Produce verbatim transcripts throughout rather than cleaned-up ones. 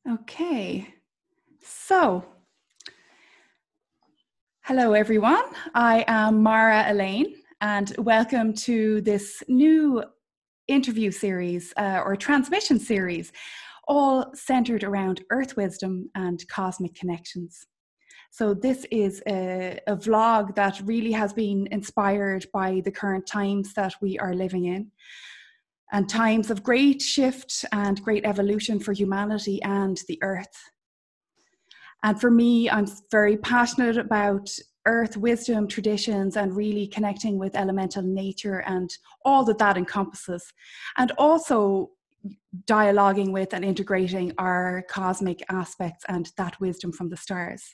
Okay, so hello everyone. I am Mara Elaine and welcome to this new interview series uh, or transmission series, all centered around earth wisdom and cosmic connections. So this is a, a vlog that really has been inspired by the current times that we are living in, and times of great shift and great evolution for humanity and the earth. And for me, I'm very passionate about earth wisdom, traditions, and really connecting with elemental nature and all that that encompasses. And also dialoguing with and integrating our cosmic aspects and that wisdom from the stars.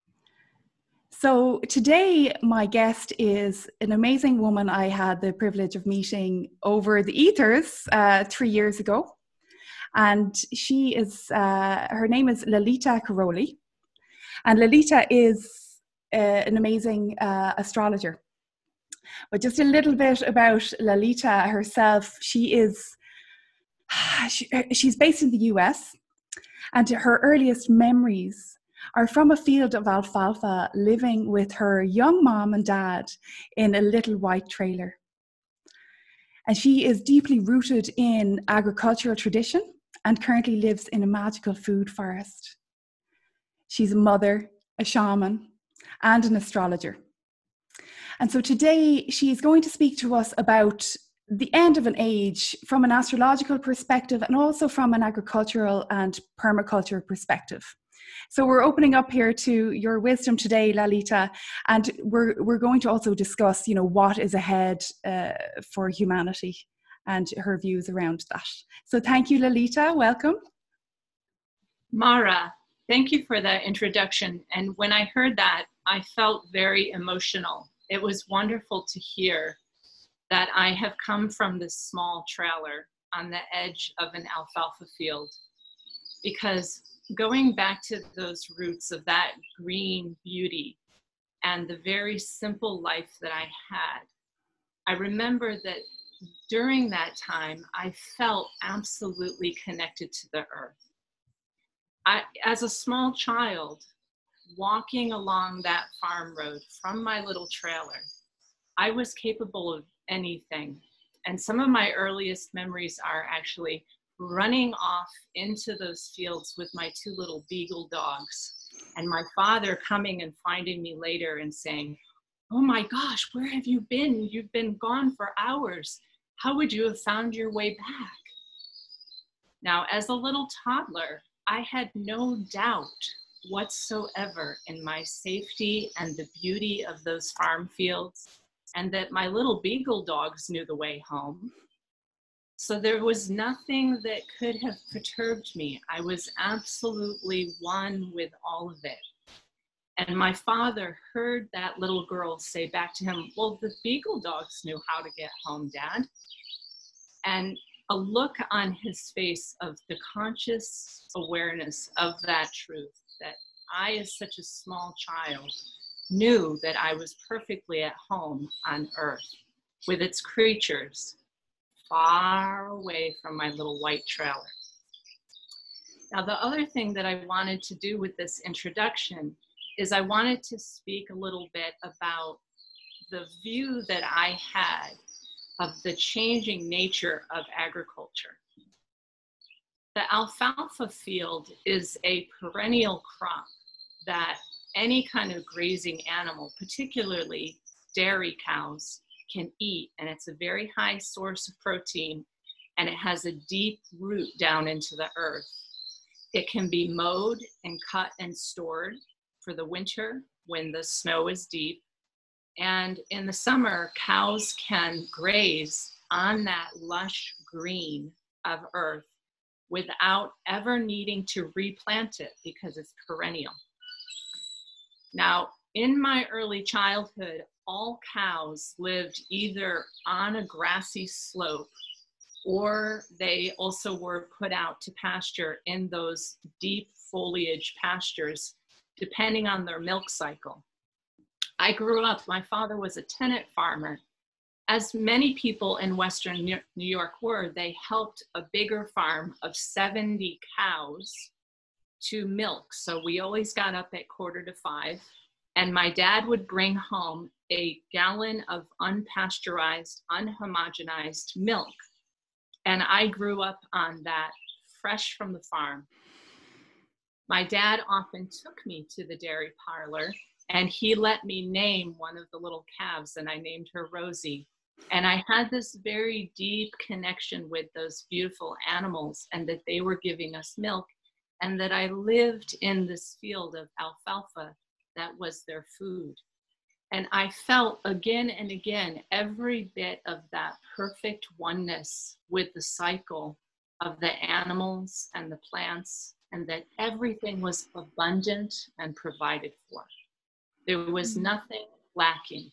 So today, my guest is an amazing woman I had the privilege of meeting over the ethers uh, three years ago. And she is, uh, her name is Lalita Karoli. And Lalita is uh, an amazing uh, astrologer. But just a little bit about Lalita herself. She is, she, she's based in the U S, and her earliest memories are from a field of alfalfa, living with her young mom and dad in a little white trailer. And she is deeply rooted in agricultural tradition and currently lives in a magical food forest. She's a mother, a shaman, and an astrologer. And so today she's going to speak to us about the end of an age from an astrological perspective and also from an agricultural and permaculture perspective. So we're opening up here to your wisdom today, Lalita, and we're we're going to also discuss, you know, what is ahead uh, for humanity and her views around that. So thank you, Lalita. Welcome. Mara, thank you for that introduction. And when I heard that, I felt very emotional. It was wonderful to hear that I have come from this small trailer on the edge of an alfalfa field, because going back to those roots of that green beauty and the very simple life that I had, I remember that during that time, I felt absolutely connected to the earth. I, as a small child, walking along that farm road from my little trailer, I was capable of anything. And some of my earliest memories are actually running off into those fields with my two little beagle dogs, and my father coming and finding me later and saying, "Oh my gosh, where have you been? You've been gone for hours. How would you have found your way back?" Now, as a little toddler, I had no doubt whatsoever in my safety and the beauty of those farm fields, and that my little beagle dogs knew the way home. So there was nothing that could have perturbed me. I was absolutely one with all of it. And my father heard that little girl say back to him, "Well, the beagle dogs knew how to get home, Dad." And a look on his face of the conscious awareness of that truth, that I, as such a small child, knew that I was perfectly at home on earth with its creatures, far away from my little white trailer. Now, the other thing that I wanted to do with this introduction is I wanted to speak a little bit about the view that I had of the changing nature of agriculture. The alfalfa field is a perennial crop that any kind of grazing animal, particularly dairy cows, can eat, and it's a very high source of protein, and it has a deep root down into the earth. It can be mowed and cut and stored for the winter when the snow is deep, and in the summer, cows can graze on that lush green of earth without ever needing to replant it because it's perennial. Now, in my early childhood, all cows lived either on a grassy slope, or they also were put out to pasture in those deep foliage pastures, depending on their milk cycle. I grew up, my father was a tenant farmer. As many people in Western New York were, they helped a bigger farm of seventy cows to milk. So we always got up at quarter to five, and my dad would bring home a gallon of unpasteurized, unhomogenized milk. And I grew up on that, fresh from the farm. My dad often took me to the dairy parlor, and he let me name one of the little calves, and I named her Rosie. And I had this very deep connection with those beautiful animals, and that they were giving us milk, and that I lived in this field of alfalfa that was their food. And I felt again and again every bit of that perfect oneness with the cycle of the animals and the plants, and that everything was abundant and provided for. There was nothing lacking.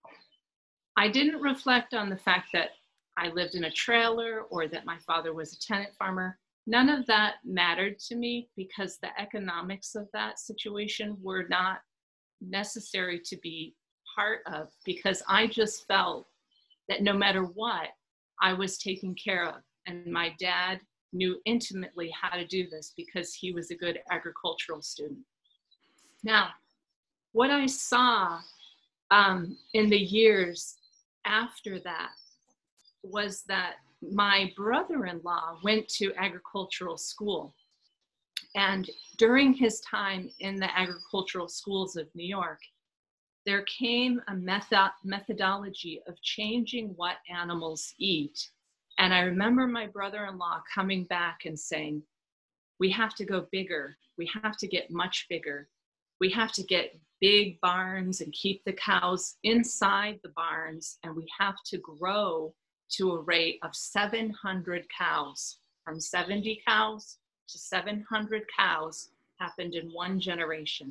I didn't reflect on the fact that I lived in a trailer or that my father was a tenant farmer. None of that mattered to me, because the economics of that situation were not necessary to be part of, because I just felt that no matter what, I was taken care of. And my dad knew intimately how to do this because he was a good agricultural student. Now, what I saw um, in the years after that was that my brother-in-law went to agricultural school. And during his time in the agricultural schools of New York, there came a method methodology of changing what animals eat. And I remember my brother-in-law coming back and saying, we have to go bigger. We have to get much bigger. We have to get big barns and keep the cows inside the barns. And we have to grow to a rate of seven hundred cows. From seventy cows to seven hundred cows happened in one generation.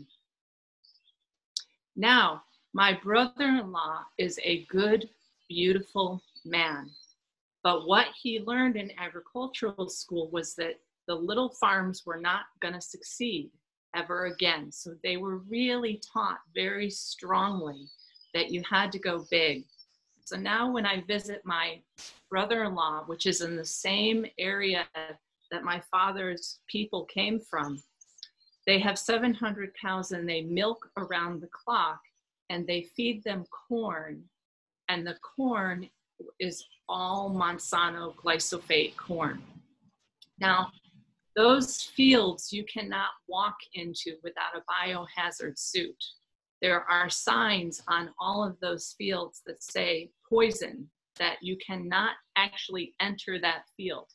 Now, my brother-in-law is a good, beautiful man. But what he learned in agricultural school was that the little farms were not going to succeed ever again. So they were really taught very strongly that you had to go big. So now when I visit my brother-in-law, which is in the same area that my father's people came from, they have seven hundred cows and they milk around the clock, and they feed them corn, and the corn is all Monsanto glyphosate corn. Now, those fields you cannot walk into without a biohazard suit. There are signs on all of those fields that say poison, that you cannot actually enter that field.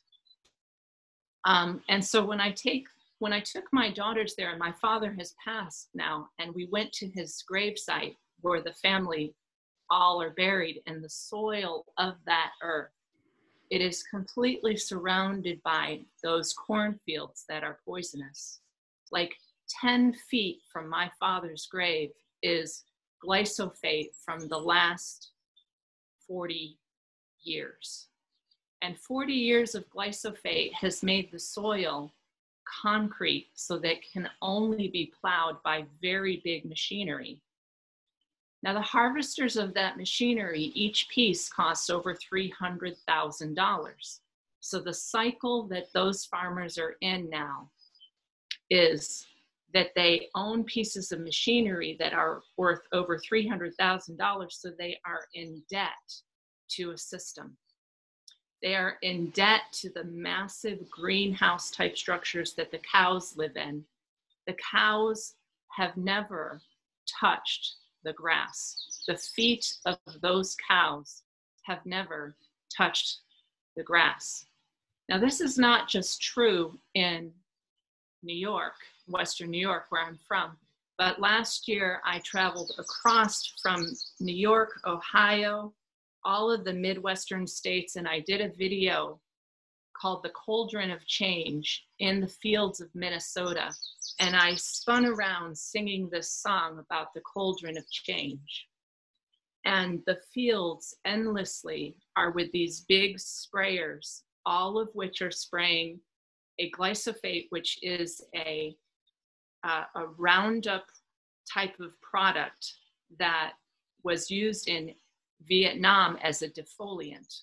Um, and so when I take, when I took my daughters there, and my father has passed now, and we went to his gravesite where the family all are buried in the soil of that earth. It is completely surrounded by those cornfields that are poisonous. Like ten feet from my father's grave is glyphosate from the last forty years. And forty years of glyphosate has made the soil concrete so that it can only be plowed by very big machinery. Now, the harvesters of that machinery, each piece costs over three hundred thousand dollars. So the cycle that those farmers are in now is that they own pieces of machinery that are worth over three hundred thousand dollars, so they are in debt to a system. They are in debt to the massive greenhouse type structures that the cows live in. The cows have never touched the grass. The feet of those cows have never touched the grass. Now, this is not just true in New York, Western New York, where I'm from, but last year I traveled across from New York, Ohio, all of the Midwestern states, and I did a video called The Cauldron of Change in the fields of Minnesota. And I spun around singing this song about the cauldron of change. And the fields endlessly are with these big sprayers, all of which are spraying a glyphosate, which is a, uh, a Roundup type of product that was used in Vietnam as a defoliant,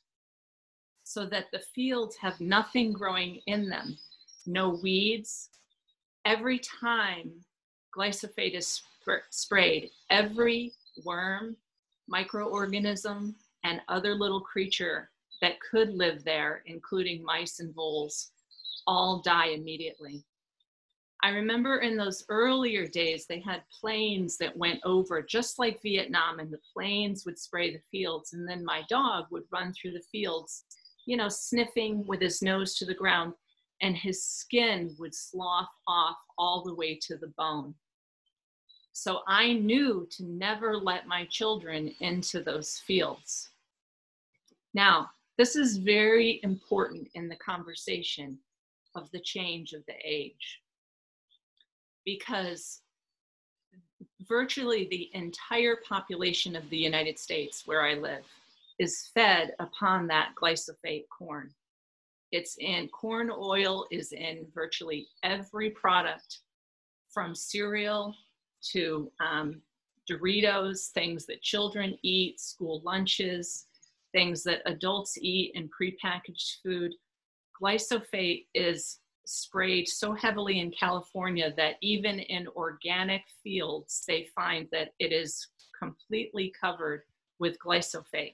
so that the fields have nothing growing in them, no weeds. every time glyphosate is sp- sprayed, every worm, microorganism, and other little creature that could live there, including mice and voles, all die immediately. I remember in those earlier days, they had planes that went over just like Vietnam, and the planes would spray the fields. And then my dog would run through the fields, you know, sniffing with his nose to the ground, and his skin would slough off all the way to the bone. So I knew to never let my children into those fields. Now, this is very important in the conversation of the change of the age, because virtually the entire population of the United States, where I live, is fed upon that glyphosate corn. It's in, corn oil is in virtually every product, from cereal to um, Doritos, things that children eat, school lunches, things that adults eat in prepackaged food. Glyphosate is sprayed so heavily in California that even in organic fields, they find that it is completely covered with glyphosate.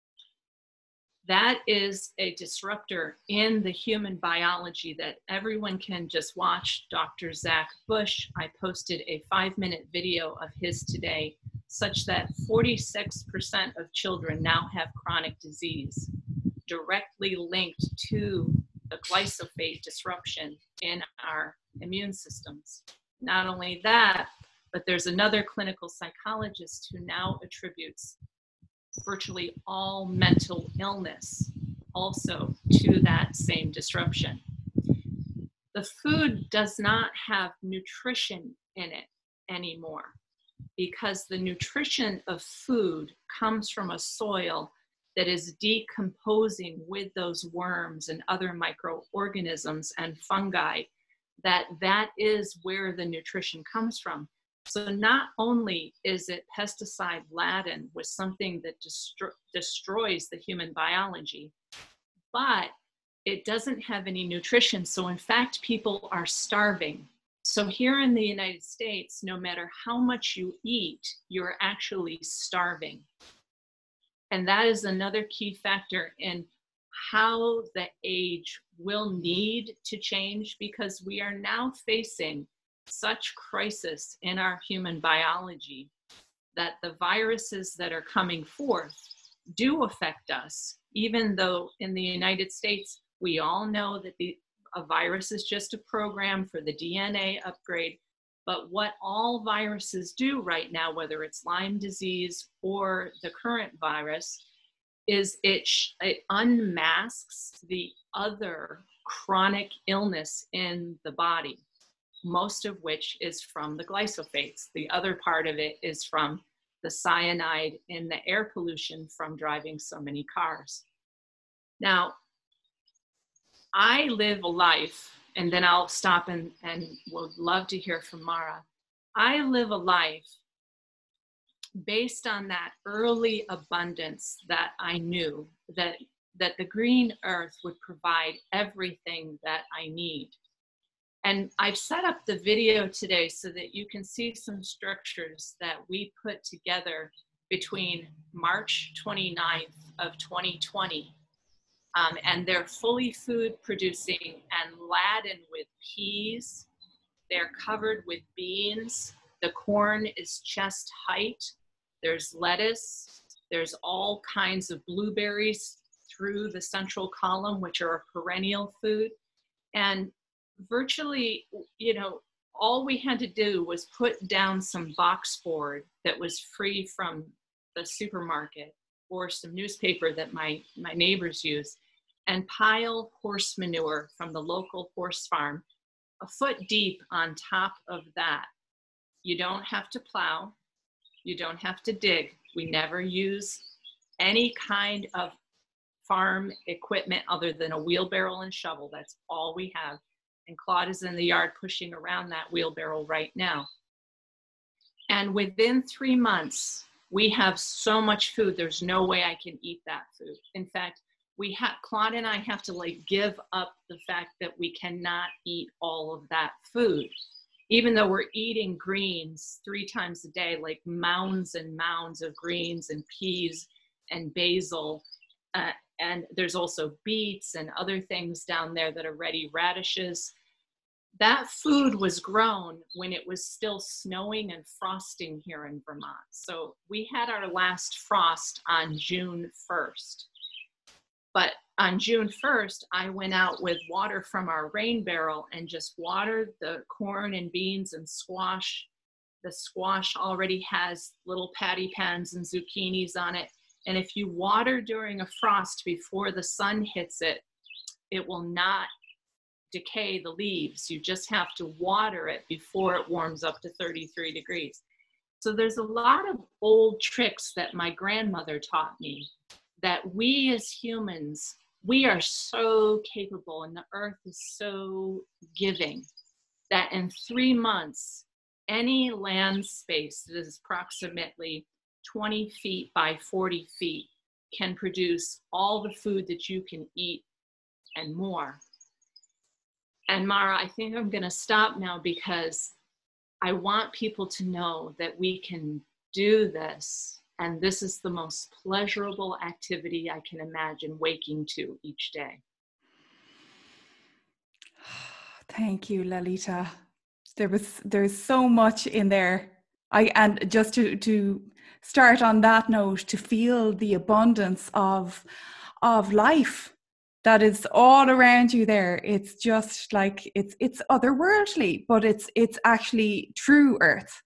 That is a disruptor in the human biology that everyone can just watch. Doctor Zach Bush, I posted a five minute video of his today, such that forty-six percent of children now have chronic disease, directly linked to the glyphosate disruption in our immune systems. Not only that, but there's another clinical psychologist who now attributes virtually all mental illness also to that same disruption. The food does not have nutrition in it anymore, because the nutrition of food comes from a soil that is decomposing with those worms and other microorganisms and fungi, that that is where the nutrition comes from. So not only is it pesticide laden with something that destro- destroys the human biology, but it doesn't have any nutrition. So in fact, people are starving. So here in the United States, no matter how much you eat, you're actually starving. And that is another key factor in how the age will need to change, because we are now facing such crisis in our human biology that the viruses that are coming forth do affect us, even though in the United States, we all know that the, a virus is just a program for the D N A upgrade. But what all viruses do right now, whether it's Lyme disease or the current virus, is it, sh- it unmasks the other chronic illness in the body, most of which is from the glyphosates. The other part of it is from the cyanide in the air pollution from driving so many cars. Now, I live a life, and then I'll stop and, and would love to hear from Mara. I live a life based on that early abundance that I knew that, that the green earth would provide everything that I need. And I've set up the video today so that you can see some structures that we put together between March twenty-ninth of twenty twenty. Um, and they're fully food producing and laden with peas. They're covered with beans. The corn is chest height. There's lettuce. There's all kinds of blueberries through the central column, which are a perennial food. And virtually, you know, all we had to do was put down some box board that was free from the supermarket or some newspaper that my, my neighbors use, and pile horse manure from the local horse farm a foot deep on top of that. You don't have to plow. You don't have to dig. We never use any kind of farm equipment other than a wheelbarrow and shovel. That's all we have. And Claude is in the yard pushing around that wheelbarrow right now. And within three months, we have so much food, there's no way I can eat that food. In fact, we have, Claude and I have to like give up the fact that we cannot eat all of that food. even though we're eating greens three times a day, like mounds and mounds of greens and peas and basil, uh, and there's also beets and other things down there that are ready, radishes. That food was grown when it was still snowing and frosting here in Vermont. So we had our last frost on June first. But on June first, I went out with water from our rain barrel and just watered the corn and beans and squash. The squash already has little patty pans and zucchinis on it. And if you water during a frost before the sun hits it, it will not decay the leaves. You just have to water it before it warms up to thirty-three degrees. So there's a lot of old tricks that my grandmother taught me that we as humans, we are so capable, and the earth is so giving that in three months, any land space that is approximately twenty feet by forty feet can produce all the food that you can eat and more. And Mara, I think I'm going to stop now because I want people to know that we can do this. And this is the most pleasurable activity I can imagine waking to each day. Thank you, Lalita. There was, there's so much in there. I, and just to, to start on that note, to feel the abundance of, of life that is all around you there. It's just like, it's, it's otherworldly, but it's, it's actually true earth.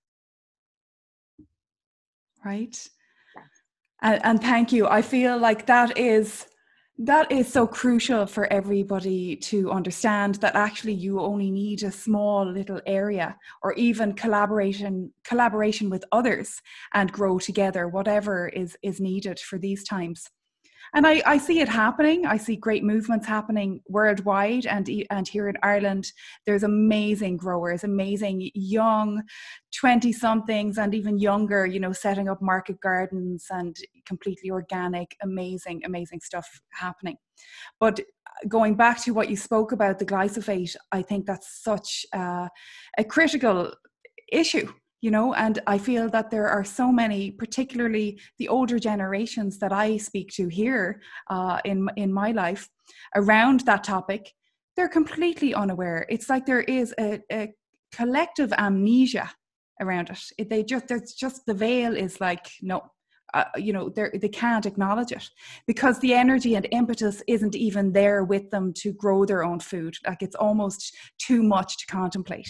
Right? And, and thank you. I feel like that is, that is so crucial for everybody to understand, that actually you only need a small little area, or even collaboration, collaboration with others, and grow together, whatever is, is needed for these times. And I, I see it happening. I see great movements happening worldwide, and, and here in Ireland, there's amazing growers, amazing young twenty-somethings and even younger, you know, setting up market gardens and completely organic, amazing, amazing stuff happening. But going back to what you spoke about, the glyphosate, I think that's such uh, a critical issue. You know, and I feel that there are so many, particularly the older generations that I speak to here uh, in, in my life around that topic, they're completely unaware. It's like there is a, a collective amnesia around it. it they just, there's just, the veil is like, no, uh, you know, they can't acknowledge it because the energy and impetus isn't even there with them to grow their own food. Like it's almost too much to contemplate.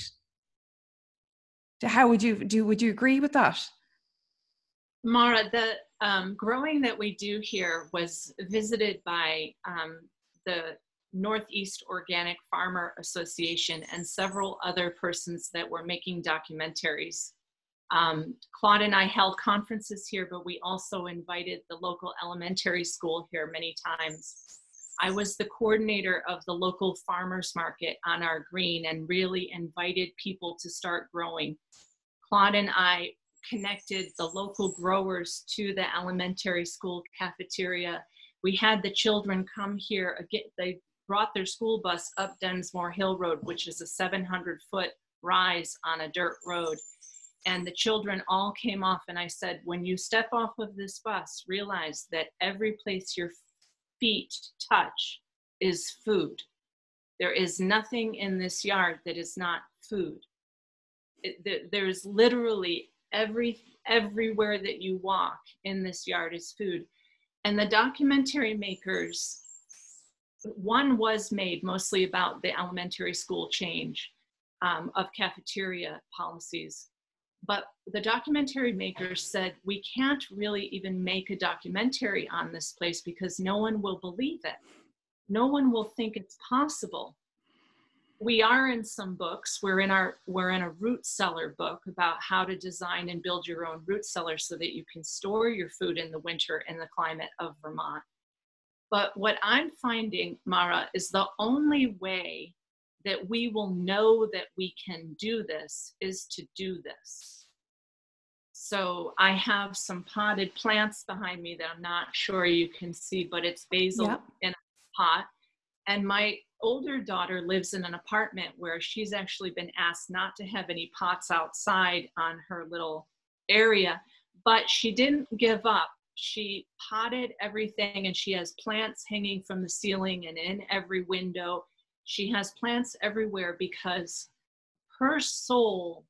How would you do? Would you agree with that? Mara, the um, growing that we do here was visited by um, the Northeast Organic Farmer Association and several other persons that were making documentaries. Um, Claude and I held conferences here, but we also invited the local elementary school here many times. I was the coordinator of the local farmers market on our green and really invited people to start growing. Claude and I connected the local growers to the elementary school cafeteria. We had the children come here. Again, they brought their school bus up Densmore Hill Road, which is a seven hundred foot rise on a dirt road. And the children all came off, and I said, when you step off of this bus, realize that every place your feet touch is food. There is nothing in this yard that is not food. It, there's literally every everywhere that you walk in this yard is food. And the documentary makers, one was made mostly about the elementary school change um, of cafeteria policies. But the documentary makers said, we can't really even make a documentary on this place because no one will believe it. No one will think it's possible. We are in some books. We're in our, we're in a root cellar book about how to design and build your own root cellar so that you can store your food in the winter in the climate of Vermont. But what I'm finding, Mara, is the only way that we will know that we can do this is to do this. So I have some potted plants behind me that I'm not sure you can see, but it's basil yep. in a pot. And my older daughter lives in an apartment where she's actually been asked not to have any pots outside on her little area, but she didn't give up. She potted everything, and she has plants hanging from the ceiling and in every window. She has plants everywhere because her soul,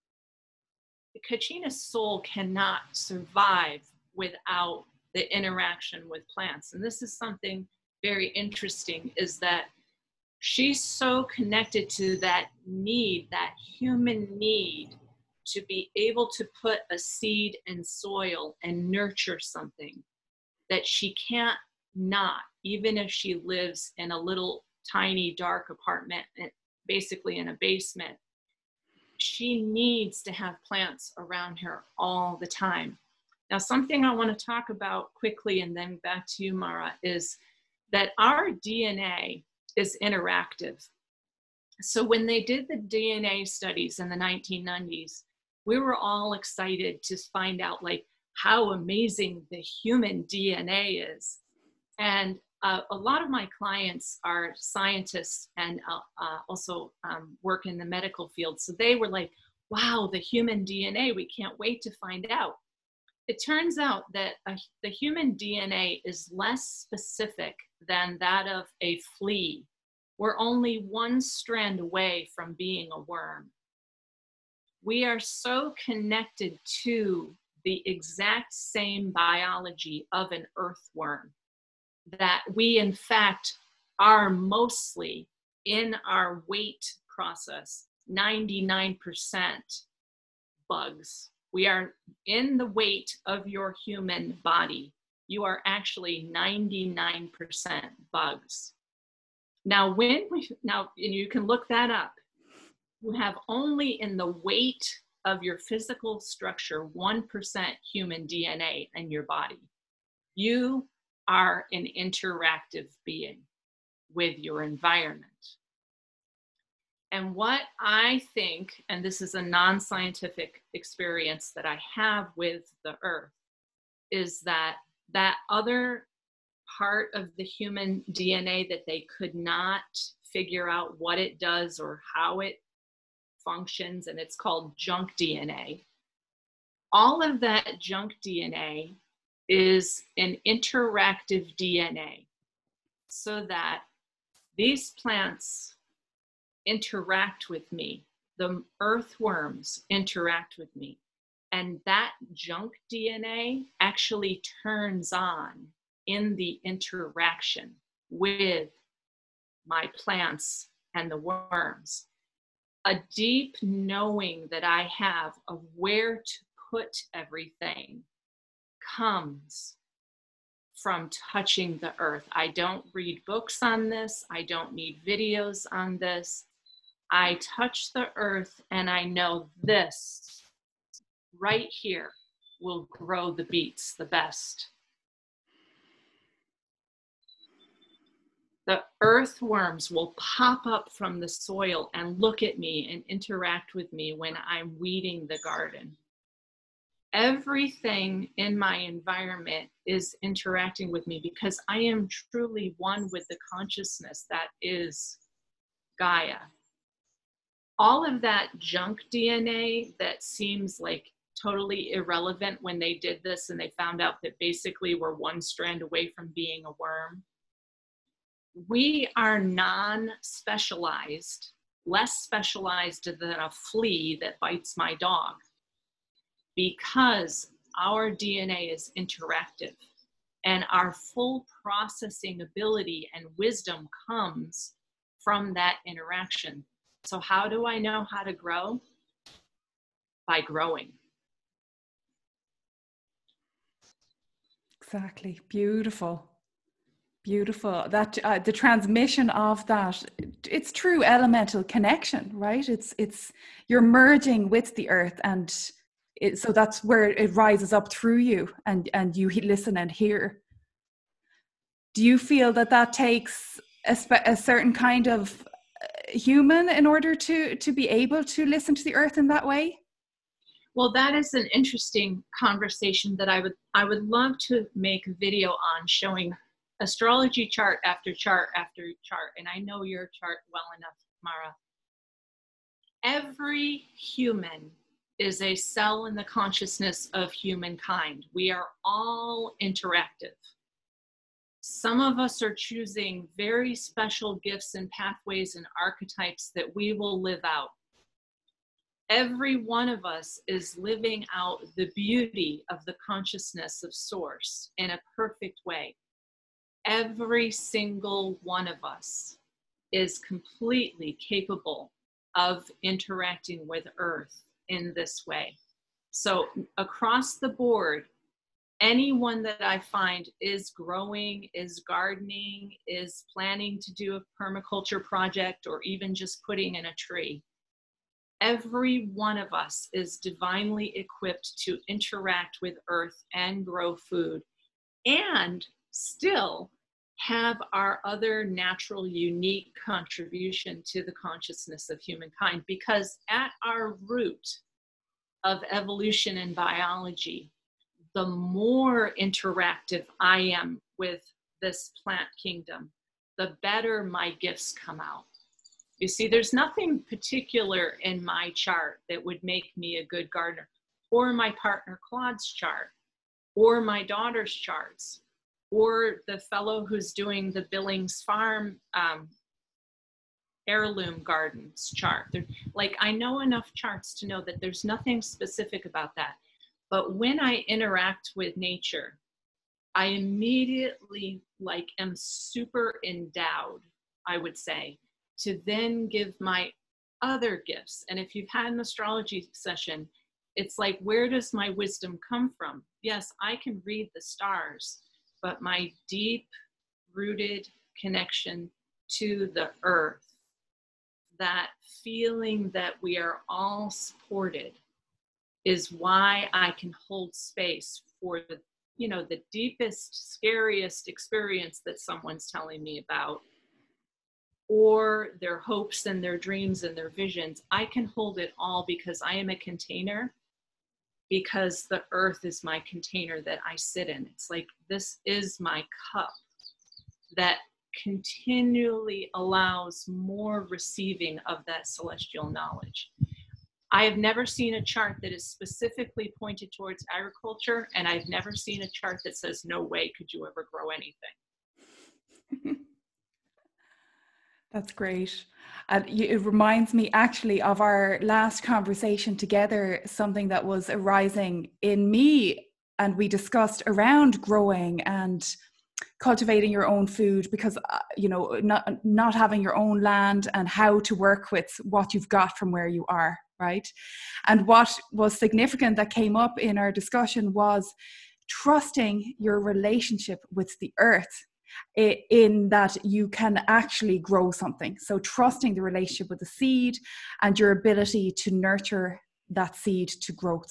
Kachina's soul, cannot survive without the interaction with plants. And this is something very interesting, is that she's so connected to that need, that human need to be able to put a seed in soil and nurture something, that she can't not, even if she lives in a little tiny dark apartment, basically in a basement. She needs to have plants around her all the time. Now, something I want to talk about quickly, and then back to you, Mara, is that our D N A is interactive. So when they did the D N A studies in the nineteen nineties, we were all excited to find out like how amazing the human D N A is. And uh, a lot of my clients are scientists and uh, uh, also um, work in the medical field. So they were like, wow, the human D N A, we can't wait to find out. It turns out that uh, the human D N A is less specific than that of a flea. We're only one strand away from being a worm. We are so connected to the exact same biology of an earthworm that we, in fact, are mostly in our weight process, ninety-nine percent bugs. We are in the weight of your human body. You are actually ninety-nine percent bugs. Now, when we, now, and you can look that up, you have only in the weight of your physical structure, one percent human D N A in your body. You are an interactive being with your environment. And what I think, and this is a non-scientific experience that I have with the earth, is that that other part of the human D N A that they could not figure out what it does or how it functions, and it's called junk D N A. All of that junk D N A is an interactive D N A, so that these plants interact with me, the earthworms interact with me, and that junk D N A actually turns on in the interaction with my plants and the worms. A deep knowing that I have of where to put everything comes from touching the earth. I don't read books on this. I don't need videos on this. I touch the earth and I know this right here will grow the beets the best. The earthworms will pop up from the soil and look at me and interact with me when I'm weeding the garden. Everything in my environment is interacting with me because I am truly one with the consciousness that is Gaia. All of that junk D N A that seems like totally irrelevant when they did this and they found out that basically we're one strand away from being a worm. We are non-specialized, less specialized than a flea that bites my dog, because our D N A is interactive and our full processing ability and wisdom comes from that interaction. So how do I know how to grow? By growing. Exactly. Beautiful. Beautiful. That uh, the transmission of that, it's true elemental connection, right? It's it's you're merging with the earth, and it, so that's where it rises up through you, and and you listen and hear. Do you feel that that takes a, spe- a certain kind of human in order to to be able to listen to the earth in that way? Well, that is an interesting conversation that I would I would love to make a video on, showing astrology chart after chart after chart, and I know your chart well enough, Mara. Every human is a cell in the consciousness of humankind. We are all interactive. Some of us are choosing very special gifts and pathways and archetypes that we will live out. Every one of us is living out the beauty of the consciousness of Source in a perfect way. Every single one of us is completely capable of interacting with Earth in this way. So across the board, anyone that I find is growing, is gardening, is planning to do a permaculture project, or even just putting in a tree, every one of us is divinely equipped to interact with Earth and grow food, and still have our other natural, unique contribution to the consciousness of humankind. Because at our root of evolution and biology, the more interactive I am with this plant kingdom, the better my gifts come out. You see, there's nothing particular in my chart that would make me a good gardener, or my partner Claude's chart, or my daughter's charts, or the fellow who's doing the Billings Farm um, heirloom gardens chart. They're, like, I know enough charts to know that there's nothing specific about that. But when I interact with nature, I immediately like am super endowed, I would say, to then give my other gifts. And if you've had an astrology session, it's like, where does my wisdom come from? Yes, I can read the stars, but my deep rooted connection to the earth, that feeling that we are all supported, is why I can hold space for the, you know, the deepest, scariest experience that someone's telling me about, or their hopes and their dreams and their visions. I can hold it all because I am a container, because the earth is my container that I sit in. It's like, this is my cup that continually allows more receiving of that celestial knowledge. I have never seen a chart that is specifically pointed towards agriculture, and I've never seen a chart that says, no way could you ever grow anything. That's great. And it reminds me actually of our last conversation together, something that was arising in me, and we discussed around growing and cultivating your own food, because, uh, you know, not, not having your own land, and how to work with what you've got from where you are, right? And what was significant that came up in our discussion was trusting your relationship with the earth, in that you can actually grow something. So trusting the relationship with the seed and your ability to nurture that seed to growth.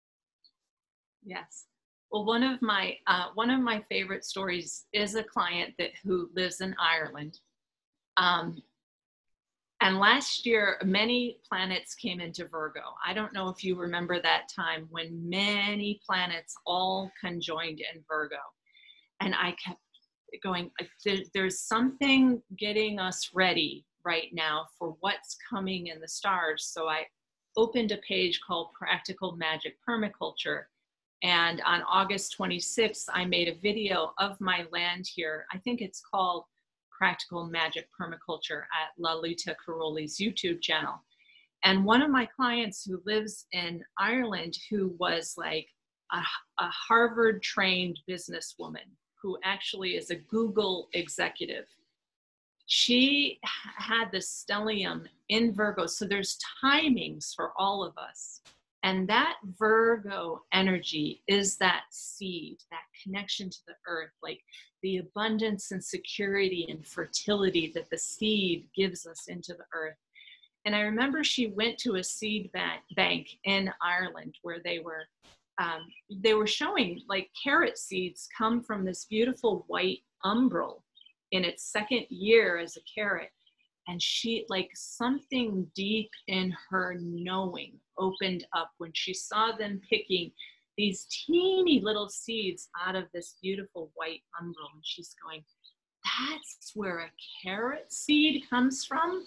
Yes. Well, one of my uh, one of my favorite stories is a client that who lives in Ireland. Um, and last year, many planets came into Virgo. I don't know if you remember that time when many planets all conjoined in Virgo. And I kept going, there, there's something getting us ready right now for what's coming in the stars. So I opened a page called Practical Magic Permaculture. And on August twenty-sixth, I made a video of my land here. I think it's called Practical Magic Permaculture at Lalita Caroli's YouTube channel. And one of my clients who lives in Ireland, who was like a, a Harvard trained businesswoman, who actually is a Google executive, she had the stellium in Virgo. So there's timings for all of us. And that Virgo energy is that seed, that connection to the earth, like the abundance and security and fertility that the seed gives us into the earth. And I remember she went to a seed bank in Ireland where they were um, they were showing like carrot seeds come from this beautiful white umbral in its second year as a carrot. And she, like, something deep in her knowing opened up when she saw them picking these teeny little seeds out of this beautiful white umbel. And she's going, that's where a carrot seed comes from?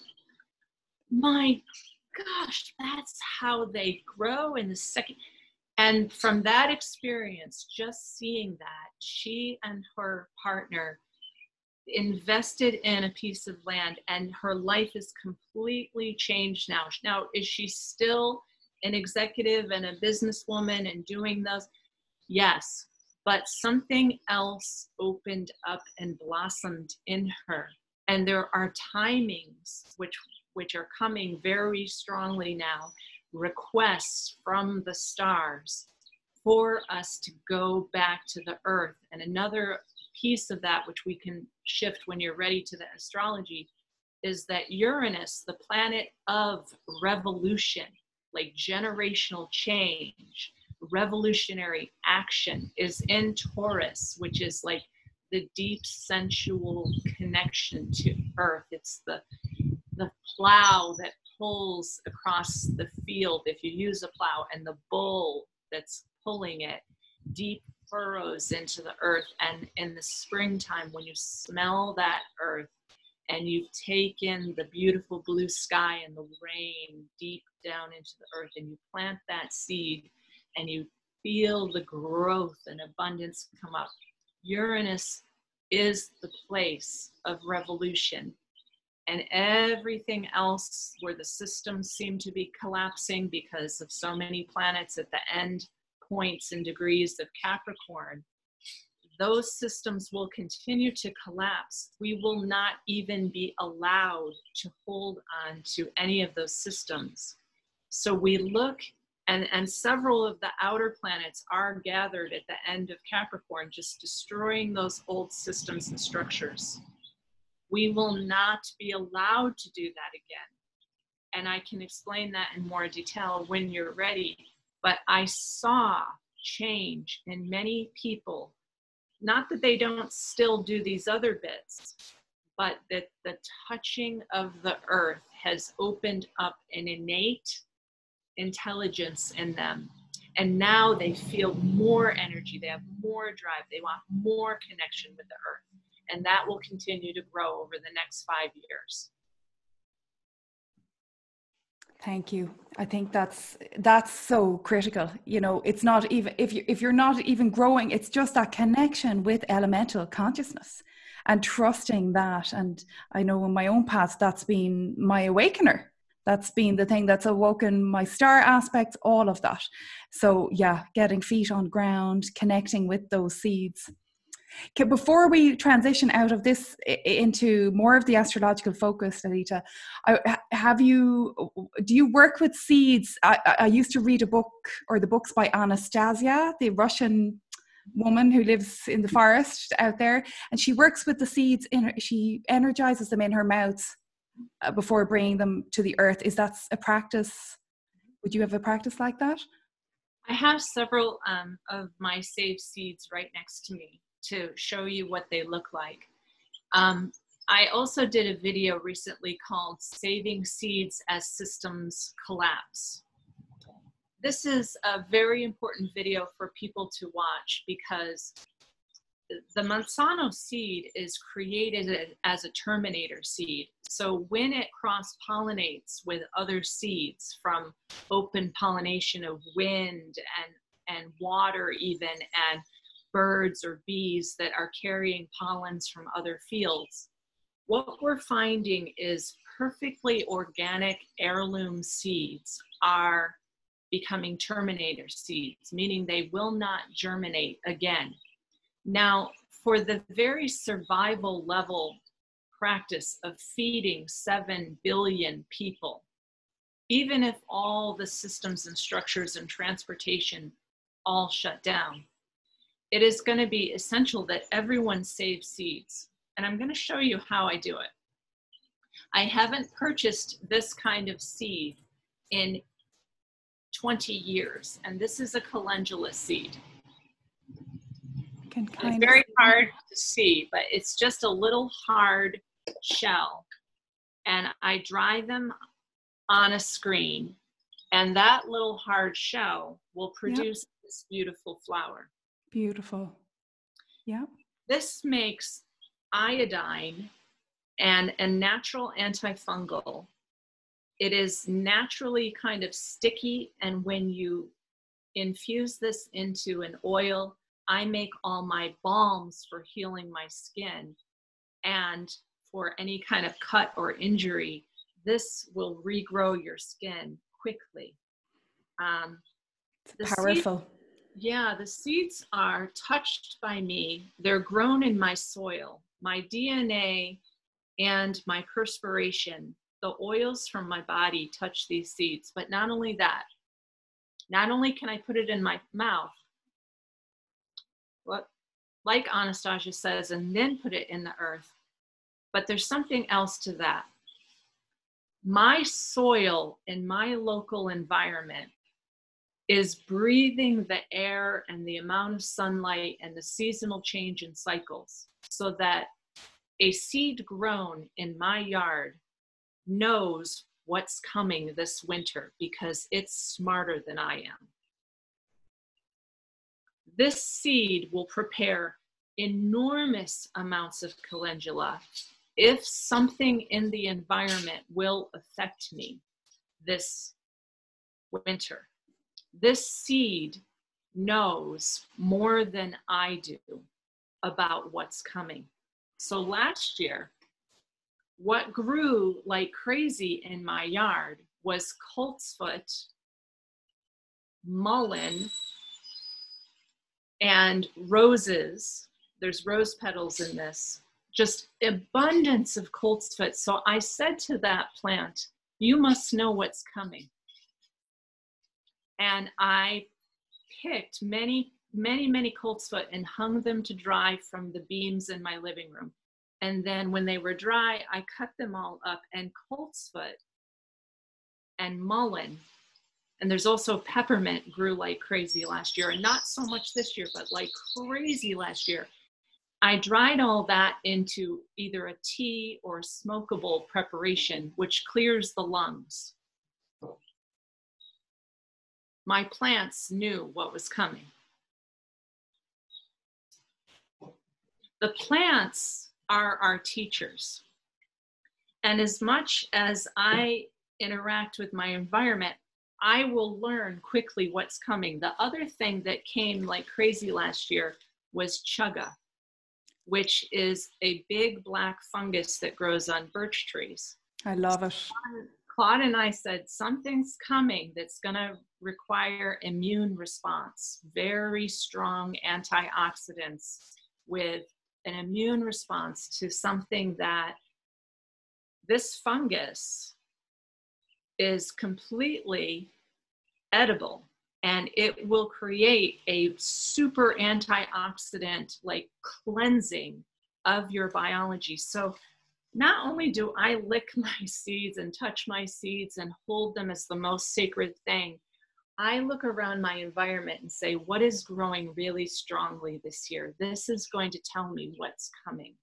My gosh, that's how they grow in the second. And from that experience, just seeing that, she and her partner invested in a piece of land, and her life is completely changed now. Now, is she still an executive and a businesswoman and doing those? Yes, but something else opened up and blossomed in her. And there are timings which which are coming very strongly now, requests from the stars for us to go back to the earth. And another piece of that, which we can shift when you're ready to the astrology, is that Uranus, the planet of revolution, like generational change, revolutionary action, is in Taurus, which is like the deep sensual connection to earth. It's the the plow that pulls across the field if you use a plow, and the bull that's pulling it, deep furrows into the earth. And in the springtime, when you smell that earth and you take in the beautiful blue sky and the rain deep down into the earth, and you plant that seed and you feel the growth and abundance come up, Uranus is the place of revolution. And everything else where the systems seem to be collapsing because of so many planets at the end points and degrees of Capricorn, those systems will continue to collapse. We will not even be allowed to hold on to any of those systems. So we look, and, and several of the outer planets are gathered at the end of Capricorn, just destroying those old systems and structures. We will not be allowed to do that again. And I can explain that in more detail when you're ready. But I saw change in many people, not that they don't still do these other bits, but that the touching of the earth has opened up an innate intelligence in them. And now they feel more energy, they have more drive, they want more connection with the earth. And that will continue to grow over the next five years. Thank you. I think that's that's so critical. You know, it's not even, if you if you're not even growing, it's just that connection with elemental consciousness and trusting that. And I know in my own past, that's been my awakener. That's been the thing that's awoken my star aspects, all of that. So yeah, getting feet on ground, connecting with those seeds. Okay, before we transition out of this into more of the astrological focus, Alita, I, have you, do you work with seeds? I, I used to read a book, or the books by Anastasia, the Russian woman who lives in the forest out there, and she works with the seeds, in her, she energizes them in her mouth before bringing them to the earth. Is that a practice? Would you have a practice like that? I have several um, of my saved seeds right next to me to show you what they look like. Um, I also did a video recently called Saving Seeds as Systems Collapse. This is a very important video for people to watch because the Monsanto seed is created as a terminator seed. So when it cross-pollinates with other seeds from open pollination of wind and, and water even, and birds or bees that are carrying pollens from other fields, what we're finding is perfectly organic heirloom seeds are becoming terminator seeds, meaning they will not germinate again. Now, for the very survival level practice of feeding seven billion people, even if all the systems and structures and transportation all shut down, it is going to be essential that everyone save seeds. And I'm going to show you how I do it. I haven't purchased this kind of seed in twenty years, and this is a calendula seed. Can kind it's very hard to see, but it's just a little hard shell. And I dry them on a screen, and that little hard shell will produce this beautiful flower. Beautiful. Yeah. This makes iodine and a natural antifungal. It is naturally kind of sticky, and when you infuse this into an oil, I make all my balms for healing my skin, and for any kind of cut or injury, this will regrow your skin quickly. Um, it's powerful. Seed, yeah, the seeds are touched by me. They're grown in my soil, my D N A and my perspiration. The oils from my body touch these seeds. But not only that, not only can I put it in my mouth, what, like Anastasia says, and then put it in the earth, but there's something else to that. My soil in my local environment is breathing the air and the amount of sunlight and the seasonal change in cycles, so that a seed grown in my yard knows what's coming this winter because it's smarter than I am. This seed will prepare enormous amounts of calendula if something in the environment will affect me this winter. This seed knows more than I do about what's coming. So last year, what grew like crazy in my yard was coltsfoot, mullein, and roses. There's rose petals in this, just abundance of coltsfoot. So I said to that plant, you must know what's coming. And I picked many, many, many coltsfoot and hung them to dry from the beams in my living room. And then when they were dry, I cut them all up, and coltsfoot and mullein, and there's also peppermint, grew like crazy last year, and not so much this year, but like crazy last year. I dried all that into either a tea or a smokable preparation, which clears the lungs. My plants knew what was coming. The plants are our teachers. And as much as I interact with my environment, I will learn quickly what's coming. The other thing that came like crazy last year was chaga, which is a big black fungus that grows on birch trees. I love it. Claude and I said, something's coming that's going to require immune response, very strong antioxidants with an immune response to something that this fungus is completely edible, and it will create a super antioxidant like cleansing of your biology. So not only do I lick my seeds and touch my seeds and hold them as the most sacred thing, I look around my environment and say, what is growing really strongly this year? This is going to tell me what's coming.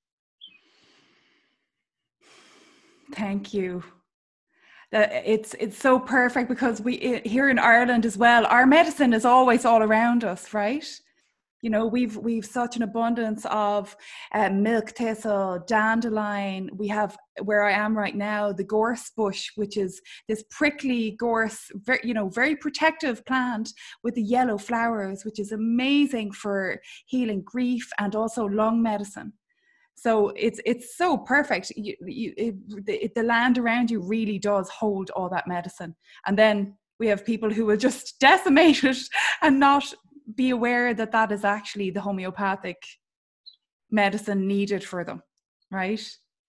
Thank you. It's it's so perfect, because we here in Ireland as well, our medicine is always all around us, right? You know, we've we've such an abundance of uh, milk thistle, dandelion. We have, where I am right now, the gorse bush, which is this prickly gorse, very, you know, very protective plant with the yellow flowers, which is amazing for healing grief and also lung medicine. So it's it's so perfect. You, you, it, it, the land around you really does hold all that medicine. And then we have people who will just decimate it and not be aware that that is actually the homeopathic medicine needed for them, right?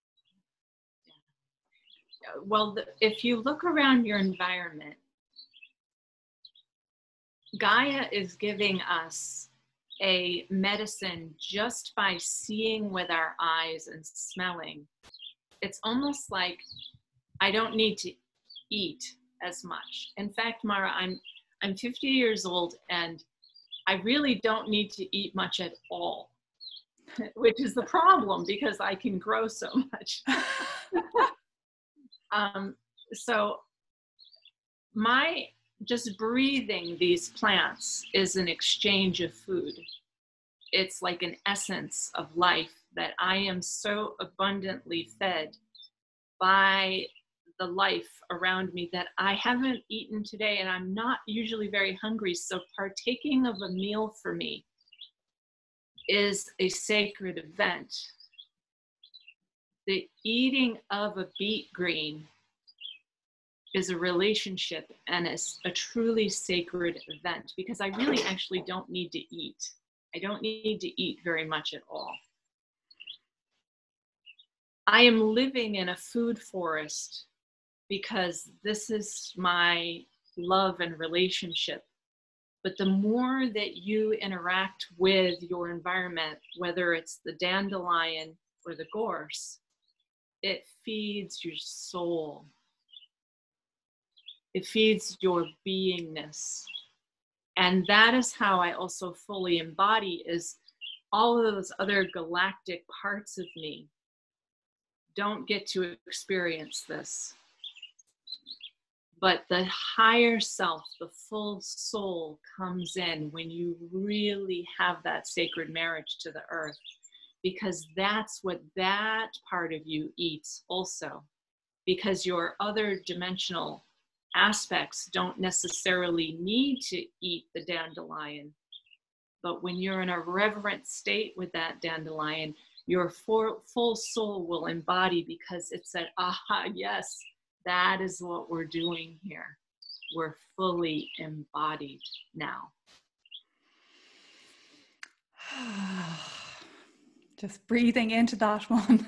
Well, the, if you look around your environment, Gaia is giving us a medicine just by seeing with our eyes and smelling. It's almost like I don't need to eat as much. In fact, Mara, I'm I'm fifty years old, and I really don't need to eat much at all, which is the problem because I can grow so much. um, so my just breathing these plants is an exchange of food. It's like an essence of life that I am so abundantly fed by the life around me that I haven't eaten today, and I'm not usually very hungry. So partaking of a meal for me is a sacred event. The eating of a beet green is a relationship and it's a truly sacred event, because I really actually don't need to eat. I don't need to eat very much at all. I am living in a food forest because this is my love and relationship. But the more that you interact with your environment, whether it's the dandelion or the gorse, it feeds your soul. It feeds your beingness. And that is how I also fully embody, is all of those other galactic parts of me don't get to experience this. But the higher self, the full soul, comes in when you really have that sacred marriage to the earth, because that's what that part of you eats also, because your other dimensional aspects don't necessarily need to eat the dandelion. But when you're in a reverent state with that dandelion, your full, full soul will embody, because it said, aha, yes, that is what we're doing here. We're fully embodied now. Just breathing into that one.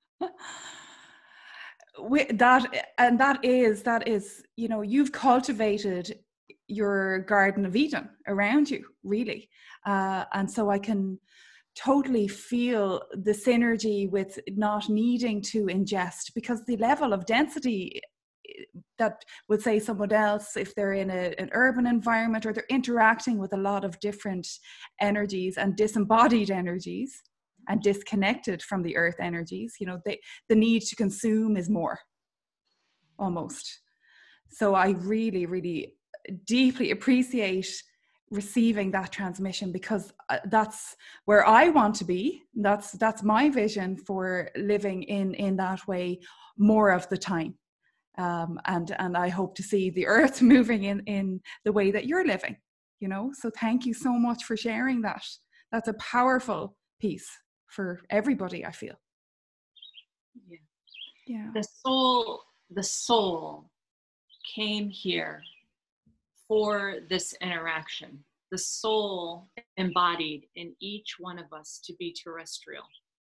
With that, and that is, that is, you know, you've cultivated your Garden of Eden around you, really. Uh, and so I can totally feel the synergy with not needing to ingest, because the level of density that would say someone else, if they're in a, an urban environment or they're interacting with a lot of different energies and disembodied energies and disconnected from the earth energies, you know, they, the need to consume is more, almost. So I really, really deeply appreciate receiving that transmission, because that's where I want to be. That's that's my vision for living in in that way more of the time. Um, and and I hope to see the earth moving in in the way that you're living, you know. So thank you so much for sharing that. That's a powerful piece for everybody, I feel. Yeah. Yeah. The soul, the soul came here for this interaction. The soul embodied in each one of us to be terrestrial.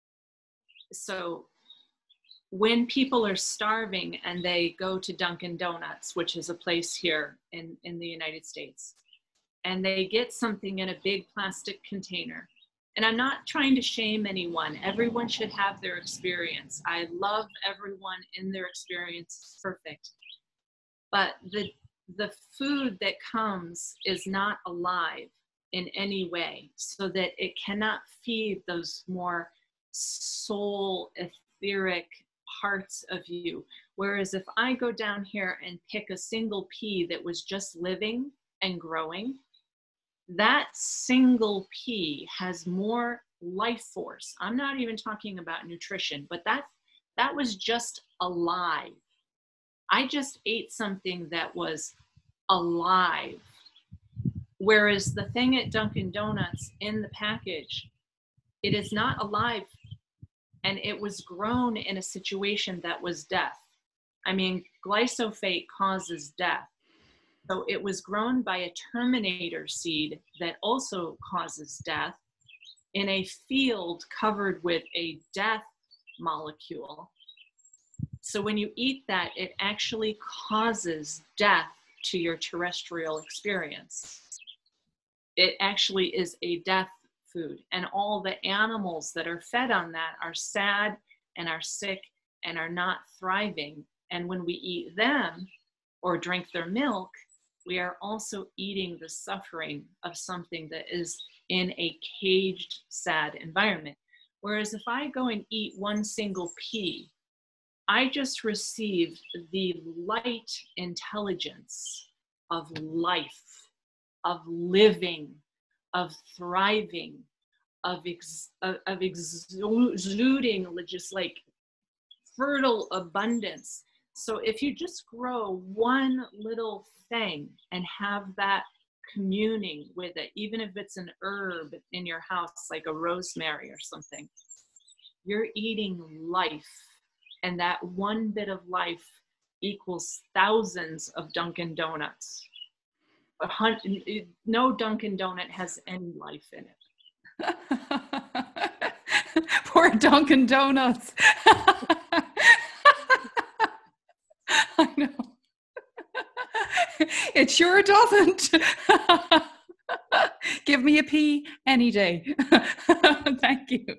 So when people are starving and they go to Dunkin' Donuts, which is a place here in, in the United States, and they get something in a big plastic container. And I'm not trying to shame anyone. Everyone should have their experience. I love everyone in their experience. Perfect. But the, the food that comes is not alive in any way, so that it cannot feed those more soul etheric parts of you. Whereas if I go down here and pick a single pea that was just living and growing, that single pea has more life force. I'm not even talking about nutrition, but that that was just alive. I just ate something that was alive. Whereas the thing at Dunkin' Donuts in the package, it is not alive, and it was grown in a situation that was death. I mean, glyphosate causes death. So it was grown by a terminator seed that also causes death in a field covered with a death molecule. So when you eat that, it actually causes death to your terrestrial experience. It actually is a death food. And all the animals that are fed on that are sad and are sick and are not thriving. And when we eat them or drink their milk, we are also eating the suffering of something that is in a caged, sad environment. Whereas if I go and eat one single pea, I just received the light intelligence of life, of living, of thriving, of, ex, of, of exuding just like fertile abundance. So if you just grow one little thing and have that communing with it, even if it's an herb in your house, like a rosemary or something, you're eating life. And that one bit of life equals thousands of Dunkin' Donuts. A hundred, no Dunkin' Donut has any life in it. Poor Dunkin' Donuts. I know. It sure doesn't. Give me a P any day. Thank you.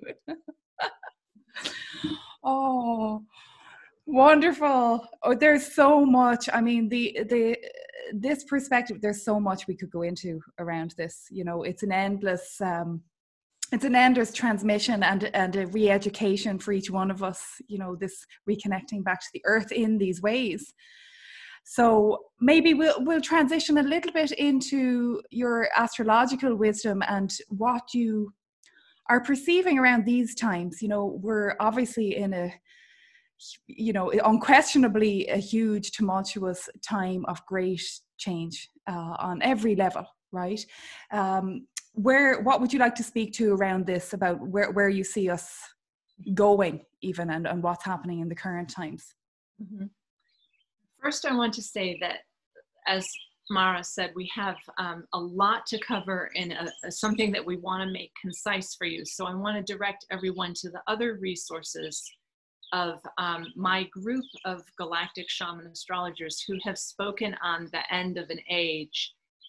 Oh, wonderful. Oh, there's so much. I mean, the the this perspective, there's so much we could go into around this. You know, it's an endless um it's an endless transmission and and a re-education for each one of us, you know, this reconnecting back to the earth in these ways. So maybe we'll we'll transition a little bit into your astrological wisdom and what you are perceiving around these times. You know, we're obviously in a, you know, unquestionably a huge tumultuous time of great change uh, on every level, right? Um, where, what would you like to speak to around this, about where, where you see us going even, and, and what's happening in the current times? Mm-hmm. First, I want to say that, as Mara said, we have um, a lot to cover in a, a, something that we want to make concise for you. So I want to direct everyone to the other resources of um, my group of galactic shaman astrologers who have spoken on the end of an age.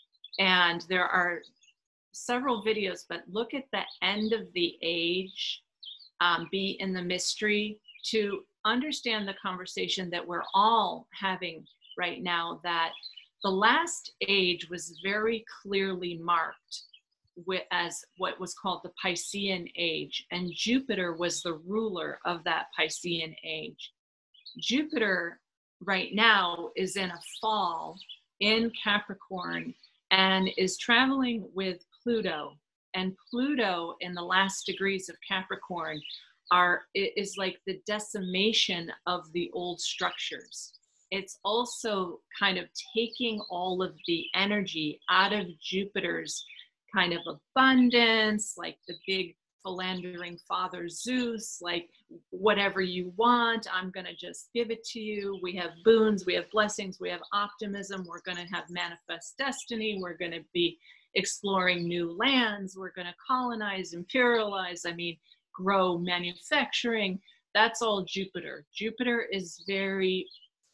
And there are several videos, but look at the end of the age, um, be in the mystery, to understand the conversation that we're all having right now, that the last age was very clearly marked with, as what was called the Piscean age, and Jupiter was the ruler of that Piscean age. Jupiter right now is in a fall in Capricorn and is traveling with Pluto, and Pluto in the last degrees of Capricorn are is like the decimation of the old structures. It's also kind of taking all of the energy out of Jupiter's kind of abundance, like the big philandering father Zeus, like whatever you want, I'm going to just give it to you. We have boons, we have blessings, we have optimism, we're going to have manifest destiny, we're going to be exploring new lands, we're going to colonize, imperialize, I mean, grow manufacturing. That's all Jupiter. Jupiter is very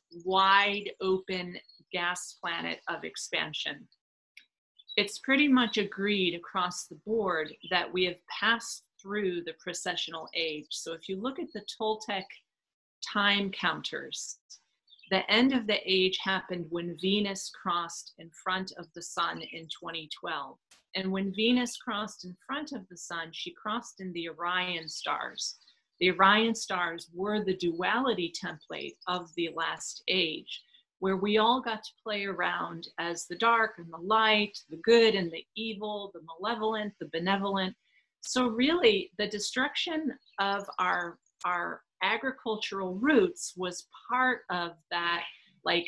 wide open gas planet of expansion. It's pretty much agreed across the board that we have passed through the precessional age. So if you look at the Toltec time counters, the end of the age happened when Venus crossed in front of the sun in twenty twelve. And when Venus crossed in front of the sun, she crossed in the Orion stars. The Orion stars were the duality template of the last age, where we all got to play around as the dark and the light, the good and the evil, the malevolent, the benevolent. So really, the destruction of our, our agricultural roots was part of that, like,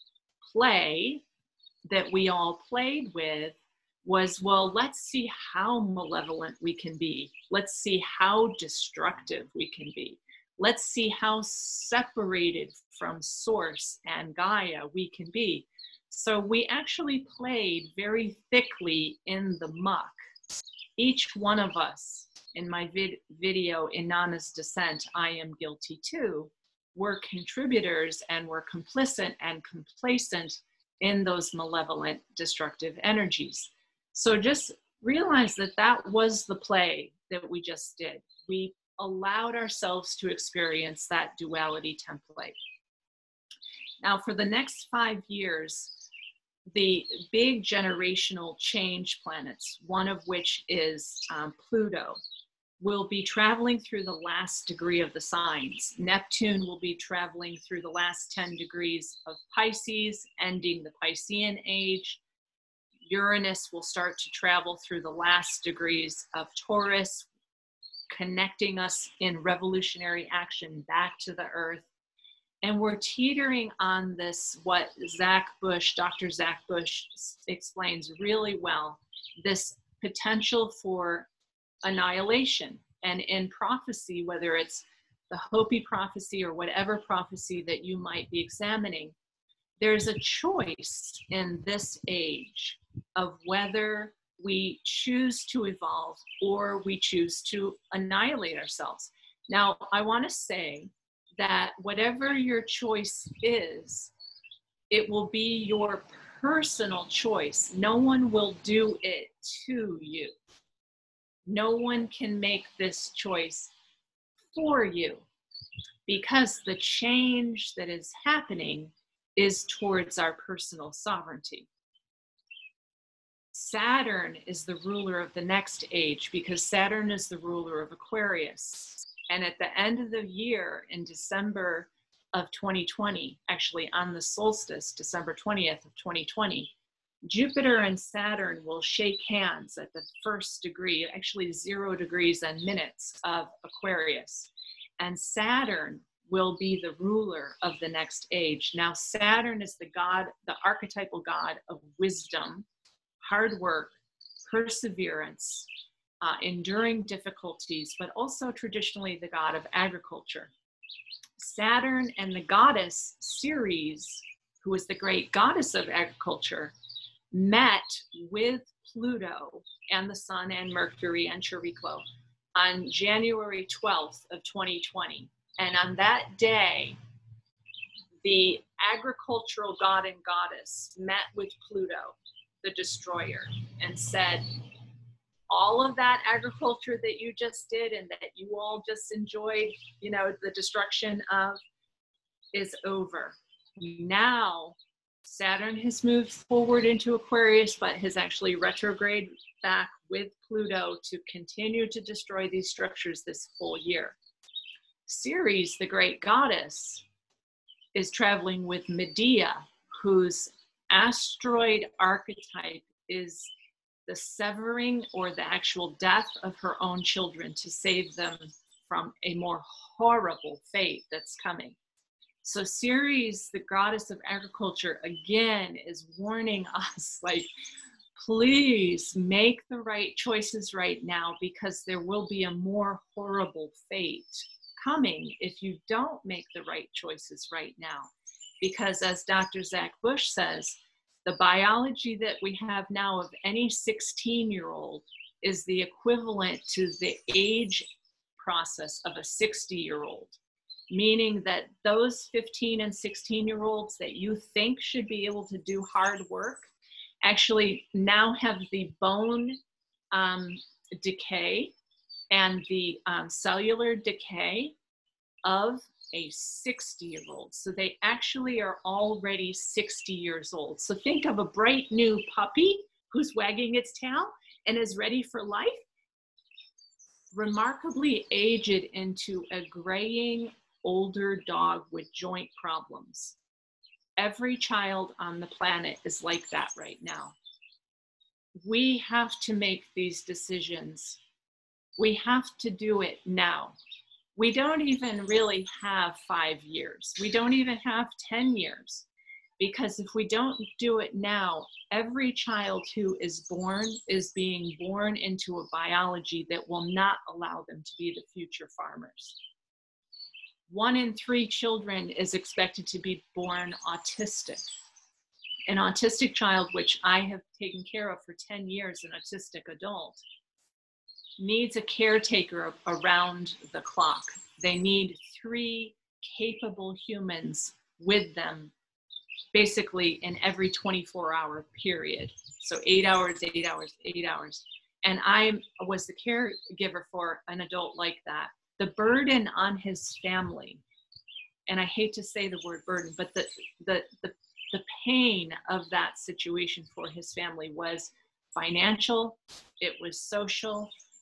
play that we all played with. Was, well, let's see how malevolent we can be. Let's see how destructive we can be. Let's see how separated from Source and Gaia we can be. So we actually played very thickly in the muck. Each one of us, in my vid video, Inanna's Descent, I Am Guilty Too, were contributors and were complicit and complacent in those malevolent, destructive energies. So just realize that that was the play that we just did. We allowed ourselves to experience that duality template. Now, for the next five years, the big generational change planets, one of which is um, Pluto, will be traveling through the last degree of the signs. Neptune will be traveling through the last ten degrees of Pisces, ending the Piscean age. Uranus will start to travel through the last degrees of Taurus, connecting us in revolutionary action back to the earth. And we're teetering on this, what Zach Bush, Doctor Zach Bush explains really well, this potential for annihilation. And in prophecy, whether it's the Hopi prophecy or whatever prophecy that you might be examining, there's a choice in this age of whether we choose to evolve or we choose to annihilate ourselves. Now, I want to say that whatever your choice is, it will be your personal choice. No one will do it to you. No one can make this choice for you, because the change that is happening is towards our personal sovereignty. Saturn is the ruler of the next age, because Saturn is the ruler of Aquarius. And at the end of the year, in December of twenty twenty, actually on the solstice, December twentieth of twenty twenty, Jupiter and Saturn will shake hands at the first degree, actually zero degrees and minutes of Aquarius. And Saturn will be the ruler of the next age. Now, Saturn is the god, the archetypal god of wisdom, hard work, perseverance, uh, enduring difficulties, but also traditionally the god of agriculture. Saturn and the goddess Ceres, who is the great goddess of agriculture, met with Pluto and the Sun and Mercury and Chariklo on January twelfth of twenty twenty. And on that day, the agricultural god and goddess met with Pluto, the destroyer, and said, all of that agriculture that you just did and that you all just enjoyed, you know, the destruction of, is over. Now, Saturn has moved forward into Aquarius, but has actually retrograde back with Pluto to continue to destroy these structures this full year. Ceres, the great goddess, is traveling with Medea, whose asteroid archetype is the severing or the actual death of her own children to save them from a more horrible fate that's coming. So Ceres, the goddess of agriculture, again is warning us, like, please make the right choices right now, because there will be a more horrible fate coming if you don't make the right choices right now. Because as Doctor Zach Bush says, the biology that we have now of any sixteen-year-old is the equivalent to the age process of a sixty-year-old. Meaning that those fifteen and sixteen year olds that you think should be able to do hard work actually now have the bone um, decay and the um, cellular decay of a sixty year old. So they actually are already sixty years old. So think of a bright new puppy who's wagging its tail and is ready for life, remarkably aged into a graying older dog with joint problems. Every child on the planet is like that right now. We have to make these decisions. We have to do it now. We don't even really have five years. We don't even have ten years. Because if we don't do it now, every child who is born is being born into a biology that will not allow them to be the future farmers. One in three children is expected to be born autistic. An autistic child, which I have taken care of for ten years, an autistic adult, needs a caretaker around the clock. They need three capable humans with them, basically in every twenty-four hour period. So eight hours, eight hours, eight hours. And I was the caregiver for an adult like that. The burden on his family, and I hate to say the word burden, but the, the, the, the pain of that situation for his family was financial, it was social,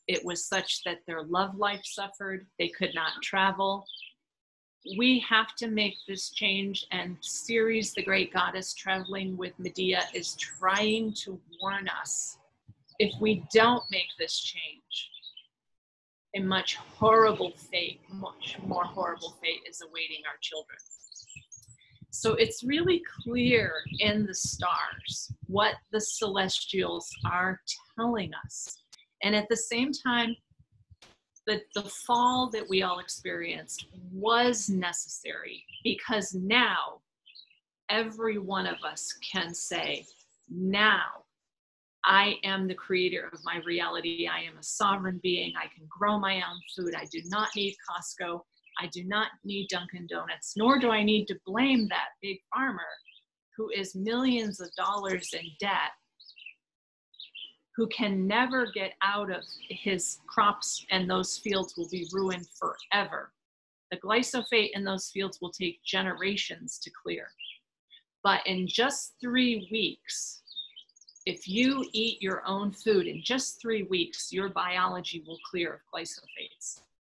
It was such that their love life suffered. They could not travel. We have to make this change, and Ceres, the great goddess traveling with Medea, is trying to warn us. If we don't make this change, a much horrible fate, much more horrible fate is awaiting our children. So it's really clear in the stars what the celestials are telling us. And at the same time, the, the fall that we all experienced was necessary, because now every one of us can say, now I am the creator of my reality. I am a sovereign being. I can grow my own food. I do not need Costco. I do not need Dunkin' Donuts, nor do I need to blame that big farmer who is millions of dollars in debt, who can never get out of his crops, and those fields will be ruined forever. The glyphosate in those fields will take generations to clear. But in just three weeks, if you eat your own food, in just three weeks, your biology will clear of glyphosates.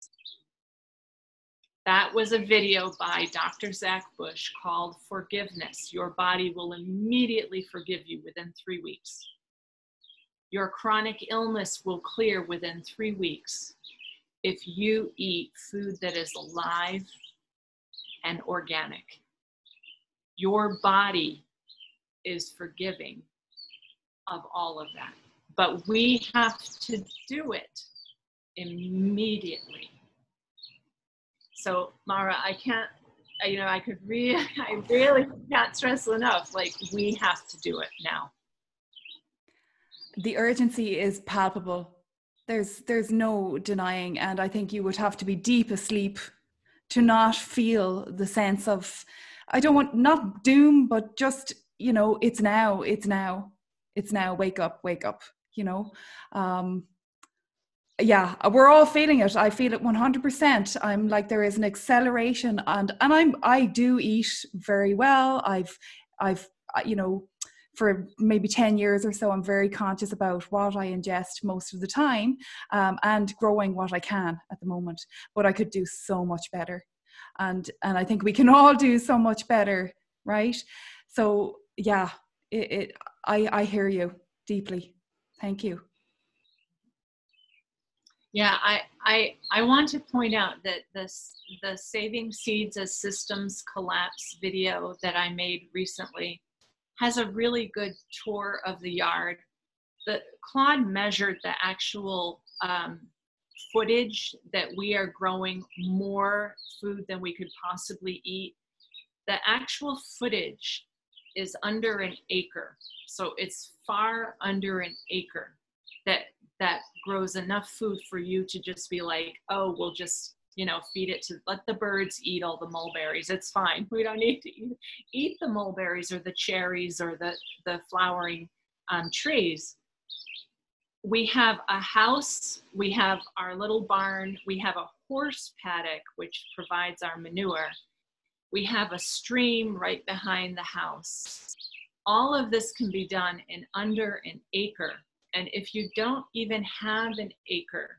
That was a video by Doctor Zach Bush called Forgiveness. Your body will immediately forgive you within three weeks. Your chronic illness will clear within three weeks if you eat food that is alive and organic. Your body is forgiving of all of that, but we have to do it immediately. So Mara, I can't, you know, I could really, I really can't stress enough, like, we have to do it now. The urgency is palpable. There's, there's no denying. And I think you would have to be deep asleep to not feel the sense of, I don't want, not doom, but just, you know, it's now, it's now, it's now, wake up, wake up, you know. Um, yeah, we're all feeling it. I feel it one hundred percent. I'm like, there is an acceleration, and, and I'm, I do eat very well. I've, I've, you know, for maybe ten years or so, I'm very conscious about what I ingest most of the time, um, and growing what I can at the moment, but I could do so much better. And, and I think we can all do so much better, right? So yeah, it, it I, I hear you deeply. Thank you. Yeah, I, I, I want to point out that this, the Saving Seeds as Systems Collapse video that I made recently has a really good tour of the yard. The, Claude measured the actual um, footage that we are growing more food than we could possibly eat. The actual footage is under an acre. So it's far under an acre that that grows enough food for you to just be like, oh, we'll just, you know, feed it to, let the birds eat all the mulberries. It's fine. We don't need to eat, eat the mulberries or the cherries or the, the flowering um, trees. We have a house, we have our little barn, we have a horse paddock, which provides our manure. We have a stream right behind the house. All of this can be done in under an acre. And if you don't even have an acre,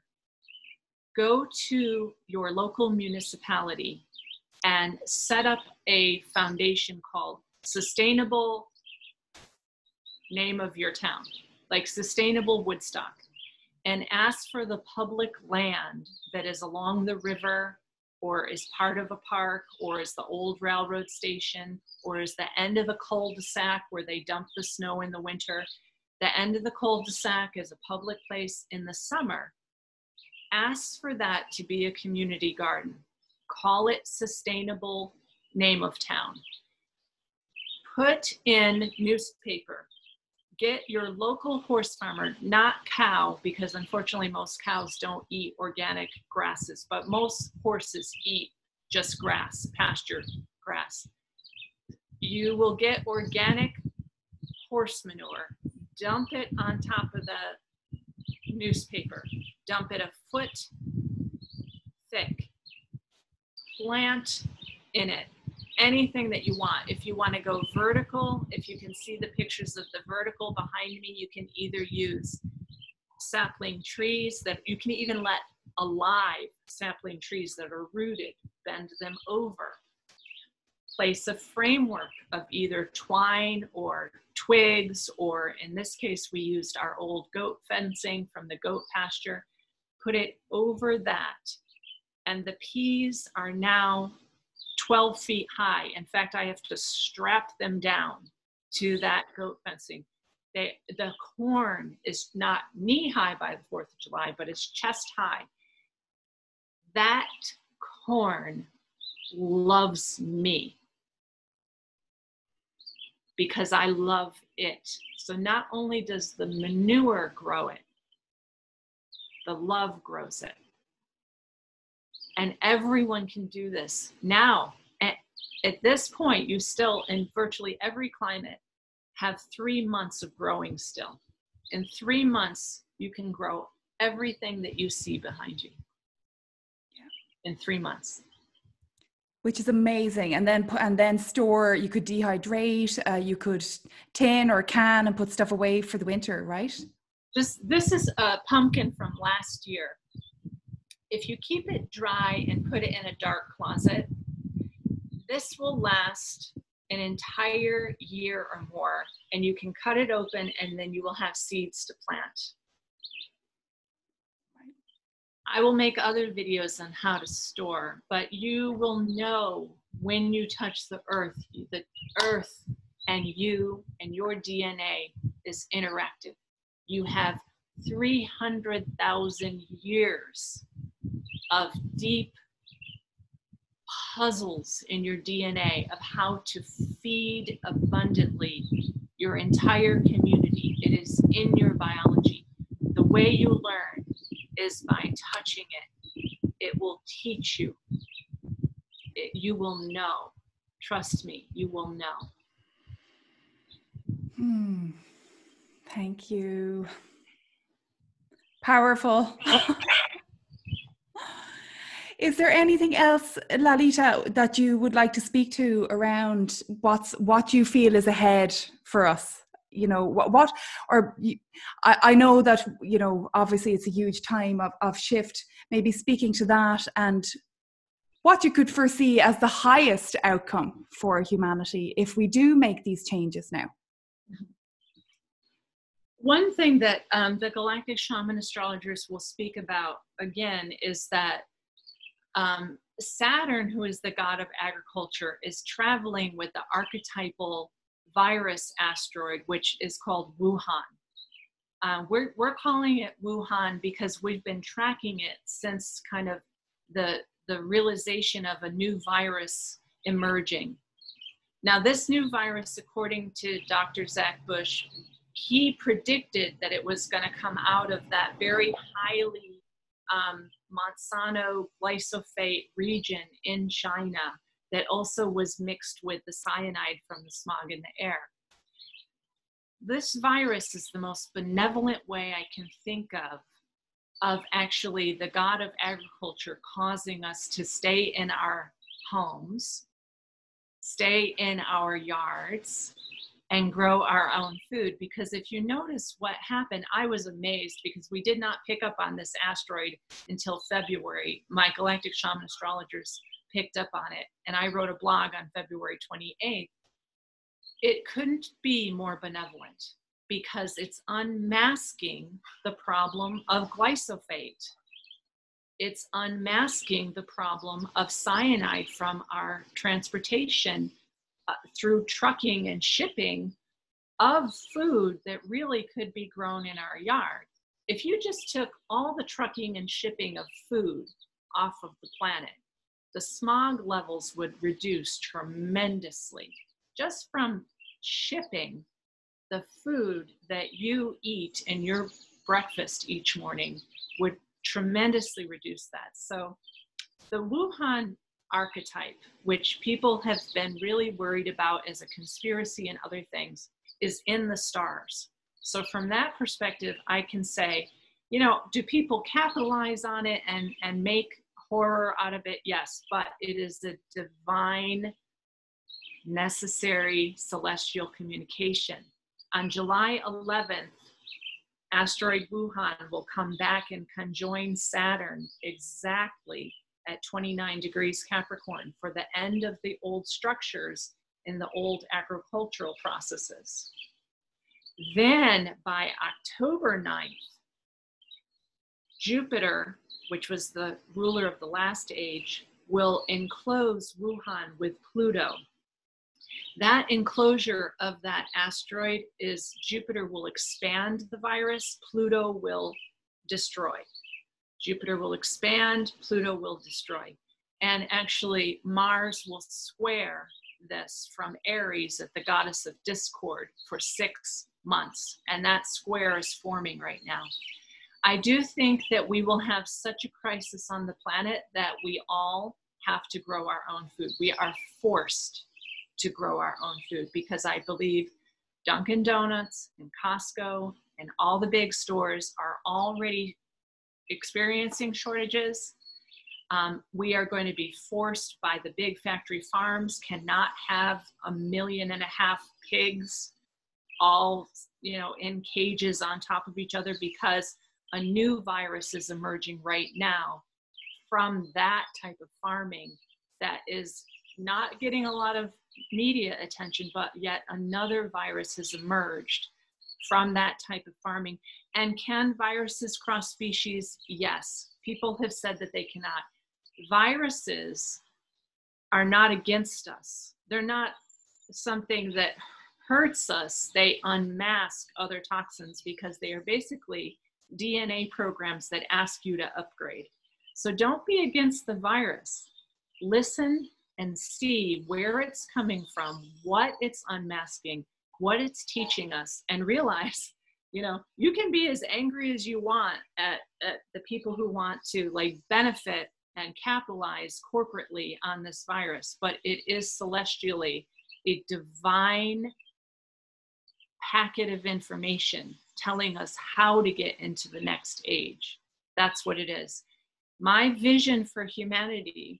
go to your local municipality and set up a foundation called Sustainable, name of your town, like Sustainable Woodstock, and ask for the public land that is along the river, or is part of a park, or is the old railroad station, or is the end of a cul-de-sac where they dump the snow in the winter. The end of the cul-de-sac is a public place in the summer. Ask for that to be a community garden. Call it Sustainable, name of town. Put in newspaper. Get your local horse farmer, not cow, because unfortunately most cows don't eat organic grasses, but most horses eat just grass, pasture grass. You will get organic horse manure. Dump it on top of the newspaper. Dump it a foot thick. Plant in it anything that you want. If you want to go vertical, if you can see the pictures of the vertical behind me, you can either use sapling trees that you can even let alive sapling trees that are rooted, bend them over. Place a framework of either twine or twigs, or in this case, we used our old goat fencing from the goat pasture. Put it over that. And the peas are now twelve feet high. In fact, I have to strap them down to that goat fencing. They, the corn is not knee high by the fourth of July, but it's chest high. That corn loves me because I love it. So not only does the manure grow it, the love grows it. And everyone can do this. Now, at, at this point, you still, in virtually every climate, have three months of growing still. In three months, you can grow everything that you see behind you. Yeah. In three months. Which is amazing. And then and then store, you could dehydrate, uh, you could tin or can and put stuff away for the winter, right? Just, this is a pumpkin from last year. If you keep it dry and put it in a dark closet, this will last an entire year or more, and you can cut it open and then you will have seeds to plant. I will make other videos on how to store, but you will know when you touch the earth, the earth and you and your D N A is interactive. You have three hundred thousand years of deep puzzles in your D N A of how to feed abundantly your entire community. It is in your biology. The way you learn is by touching it. It will teach you. It, you will know. Trust me, you will know. Hmm. Thank you. Powerful. Is there anything else, Lalita, that you would like to speak to around what's what you feel is ahead for us? You know, what, what or you, I, I know that, you know, obviously it's a huge time of, of shift, maybe speaking to that and what you could foresee as the highest outcome for humanity if we do make these changes now. One thing that um, the Galactic Shaman astrologers will speak about again is that um, Saturn, who is the god of agriculture, is traveling with the archetypal virus asteroid, which is called Wuhan. Uh, we're, we're calling it Wuhan because we've been tracking it since kind of the, the realization of a new virus emerging. Now, this new virus, according to Doctor Zach Bush, he predicted that it was going to come out of that very highly um, Monsanto glyphosate region in China that also was mixed with the cyanide from the smog in the air. This virus is the most benevolent way I can think of, of actually the god of agriculture causing us to stay in our homes, stay in our yards, and grow our own food. Because if you notice what happened, I was amazed because we did not pick up on this asteroid until February. My Galactic Shaman astrologers picked up on it, and I wrote a blog on February twenty-eighth. It couldn't be more benevolent because it's unmasking the problem of glyphosate. It's unmasking the problem of cyanide from our transportation uh, through trucking and shipping of food that really could be grown in our yard. If you just took all the trucking and shipping of food off of the planet, the smog levels would reduce tremendously. Just from shipping the food that you eat in your breakfast each morning would tremendously reduce that. So the Wuhan archetype, which people have been really worried about as a conspiracy and other things, is in the stars. So from that perspective, I can say, you know, do people capitalize on it and, and make horror out of it? Yes, but it is a divine, necessary celestial communication. On July eleventh, Asteroid Wuhan will come back and conjoin Saturn exactly at twenty-nine degrees Capricorn for the end of the old structures in the old agricultural processes. Then by October ninth, Jupiter, which was the ruler of the last age, will enclose Wuhan with Pluto. That enclosure of that asteroid is Jupiter will expand the virus, Pluto will destroy. Jupiter will expand, Pluto will destroy. And actually, Mars will square this from Aries at the goddess of discord for six months. And that square is forming right now. I do think that we will have such a crisis on the planet that we all have to grow our own food. We are forced to grow our own food because I believe Dunkin' Donuts and Costco and all the big stores are already experiencing shortages. Um, we are going to be forced by the big factory farms, cannot have a million and a half pigs all, you know, in cages on top of each other because a new virus is emerging right now from that type of farming that is not getting a lot of media attention, but yet another virus has emerged from that type of farming. And can viruses cross species? Yes. People have said that they cannot. Viruses are not against us. They're not something that hurts us. They unmask other toxins because they are basically D N A programs that ask you to upgrade. So don't be against the virus. Listen and see where it's coming from, what it's unmasking, what it's teaching us, and realize, you know, you can be as angry as you want at, at the people who want to like benefit and capitalize corporately on this virus, but it is celestially a divine packet of information telling us how to get into the next age. That's what it is. My vision for humanity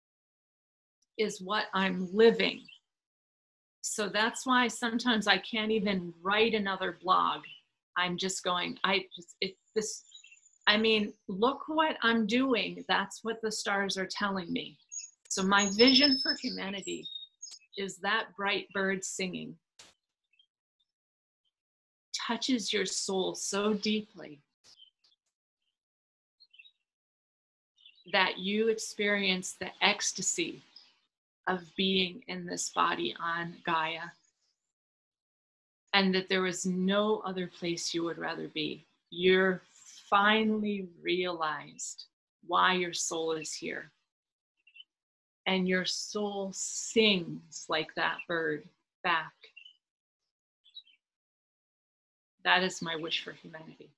is what I'm living. So that's why sometimes I can't even write another blog. I'm just going, I just, it, this, I mean, look what I'm doing. That's what the stars are telling me. So my vision for humanity is that bright bird singing touches your soul so deeply that you experience the ecstasy of being in this body on Gaia, and that there is no other place you would rather be. You're finally realized why your soul is here. And your soul sings like that bird back. That is my wish for humanity.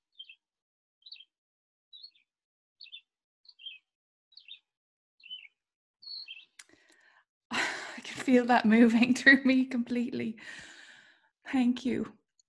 I can feel that moving through me completely. Thank you.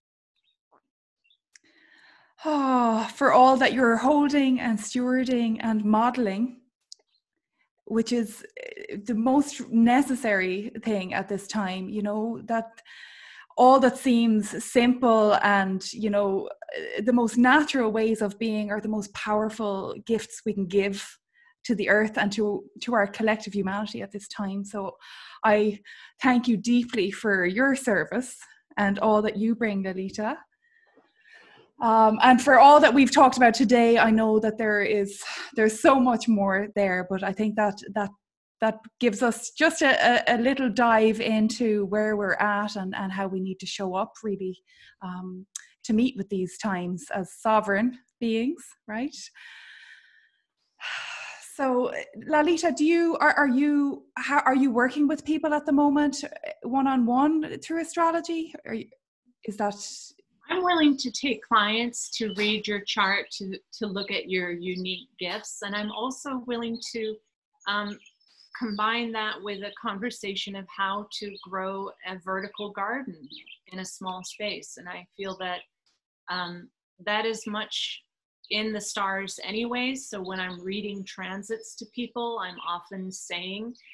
Oh, for all that you're holding and stewarding and modeling, which is the most necessary thing at this time, you know, that all that seems simple and, you know, the most natural ways of being are the most powerful gifts we can give to the earth and to, to our collective humanity at this time. So I thank you deeply for your service and all that you bring, Lalita. Um, and for all that we've talked about today, I know that there is there's so much more there, but I think that that that gives us just a, a little dive into where we're at and, and how we need to show up really um, to meet with these times as sovereign beings, right? So, Lalita, do you are, are you how, are you working with people at the moment, one on one through astrology? Or is that? I'm willing to take clients to read your chart, to to look at your unique gifts, and I'm also willing to um, combine that with a conversation of how to grow a vertical garden in a small space. And I feel that um, that is much in the stars anyways. So when I'm reading transits to people, I'm often saying,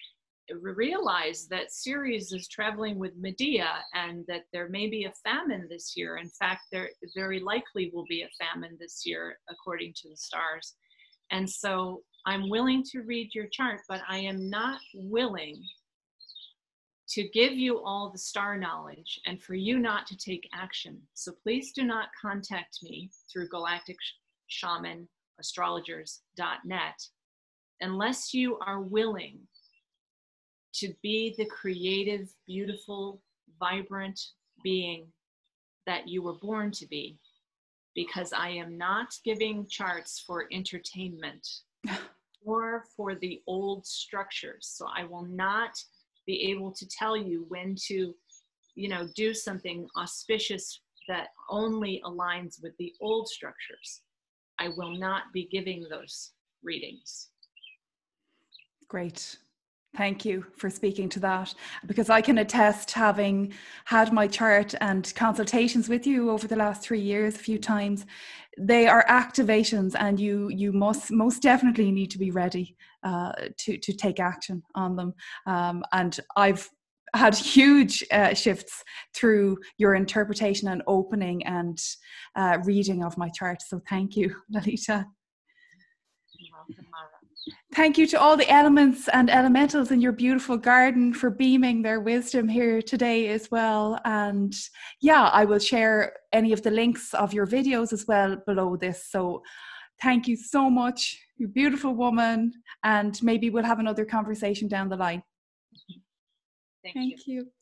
realize that Ceres is traveling with Medea and that there may be a famine this year. In fact, there very likely will be a famine this year, according to the stars. And so I'm willing to read your chart, but I am not willing to give you all the star knowledge and for you not to take action. So please do not contact me through galactic shaman astrologers dot net unless you are willing to be the creative, beautiful, vibrant being that you were born to be, because I am not giving charts for entertainment or for the old structures. So I will not be able to tell you when to, you know, do something auspicious that only aligns with the old structures. I will not be giving those readings. Great. Thank you for speaking to that, because I can attest, having had my chart and consultations with you over the last three years a few times, they are activations, and you you must most definitely need to be ready uh, to to take action on them. Um, and I've had huge uh, shifts through your interpretation and opening and uh, reading of my chart. So thank you, Lalita. You're welcome, Mara. Thank you to all the elements and elementals in your beautiful garden for beaming their wisdom here today as well. And yeah, I will share any of the links of your videos as well below this. So thank you so much, you beautiful woman. And maybe we'll have another conversation down the line. Thank, thank you. you.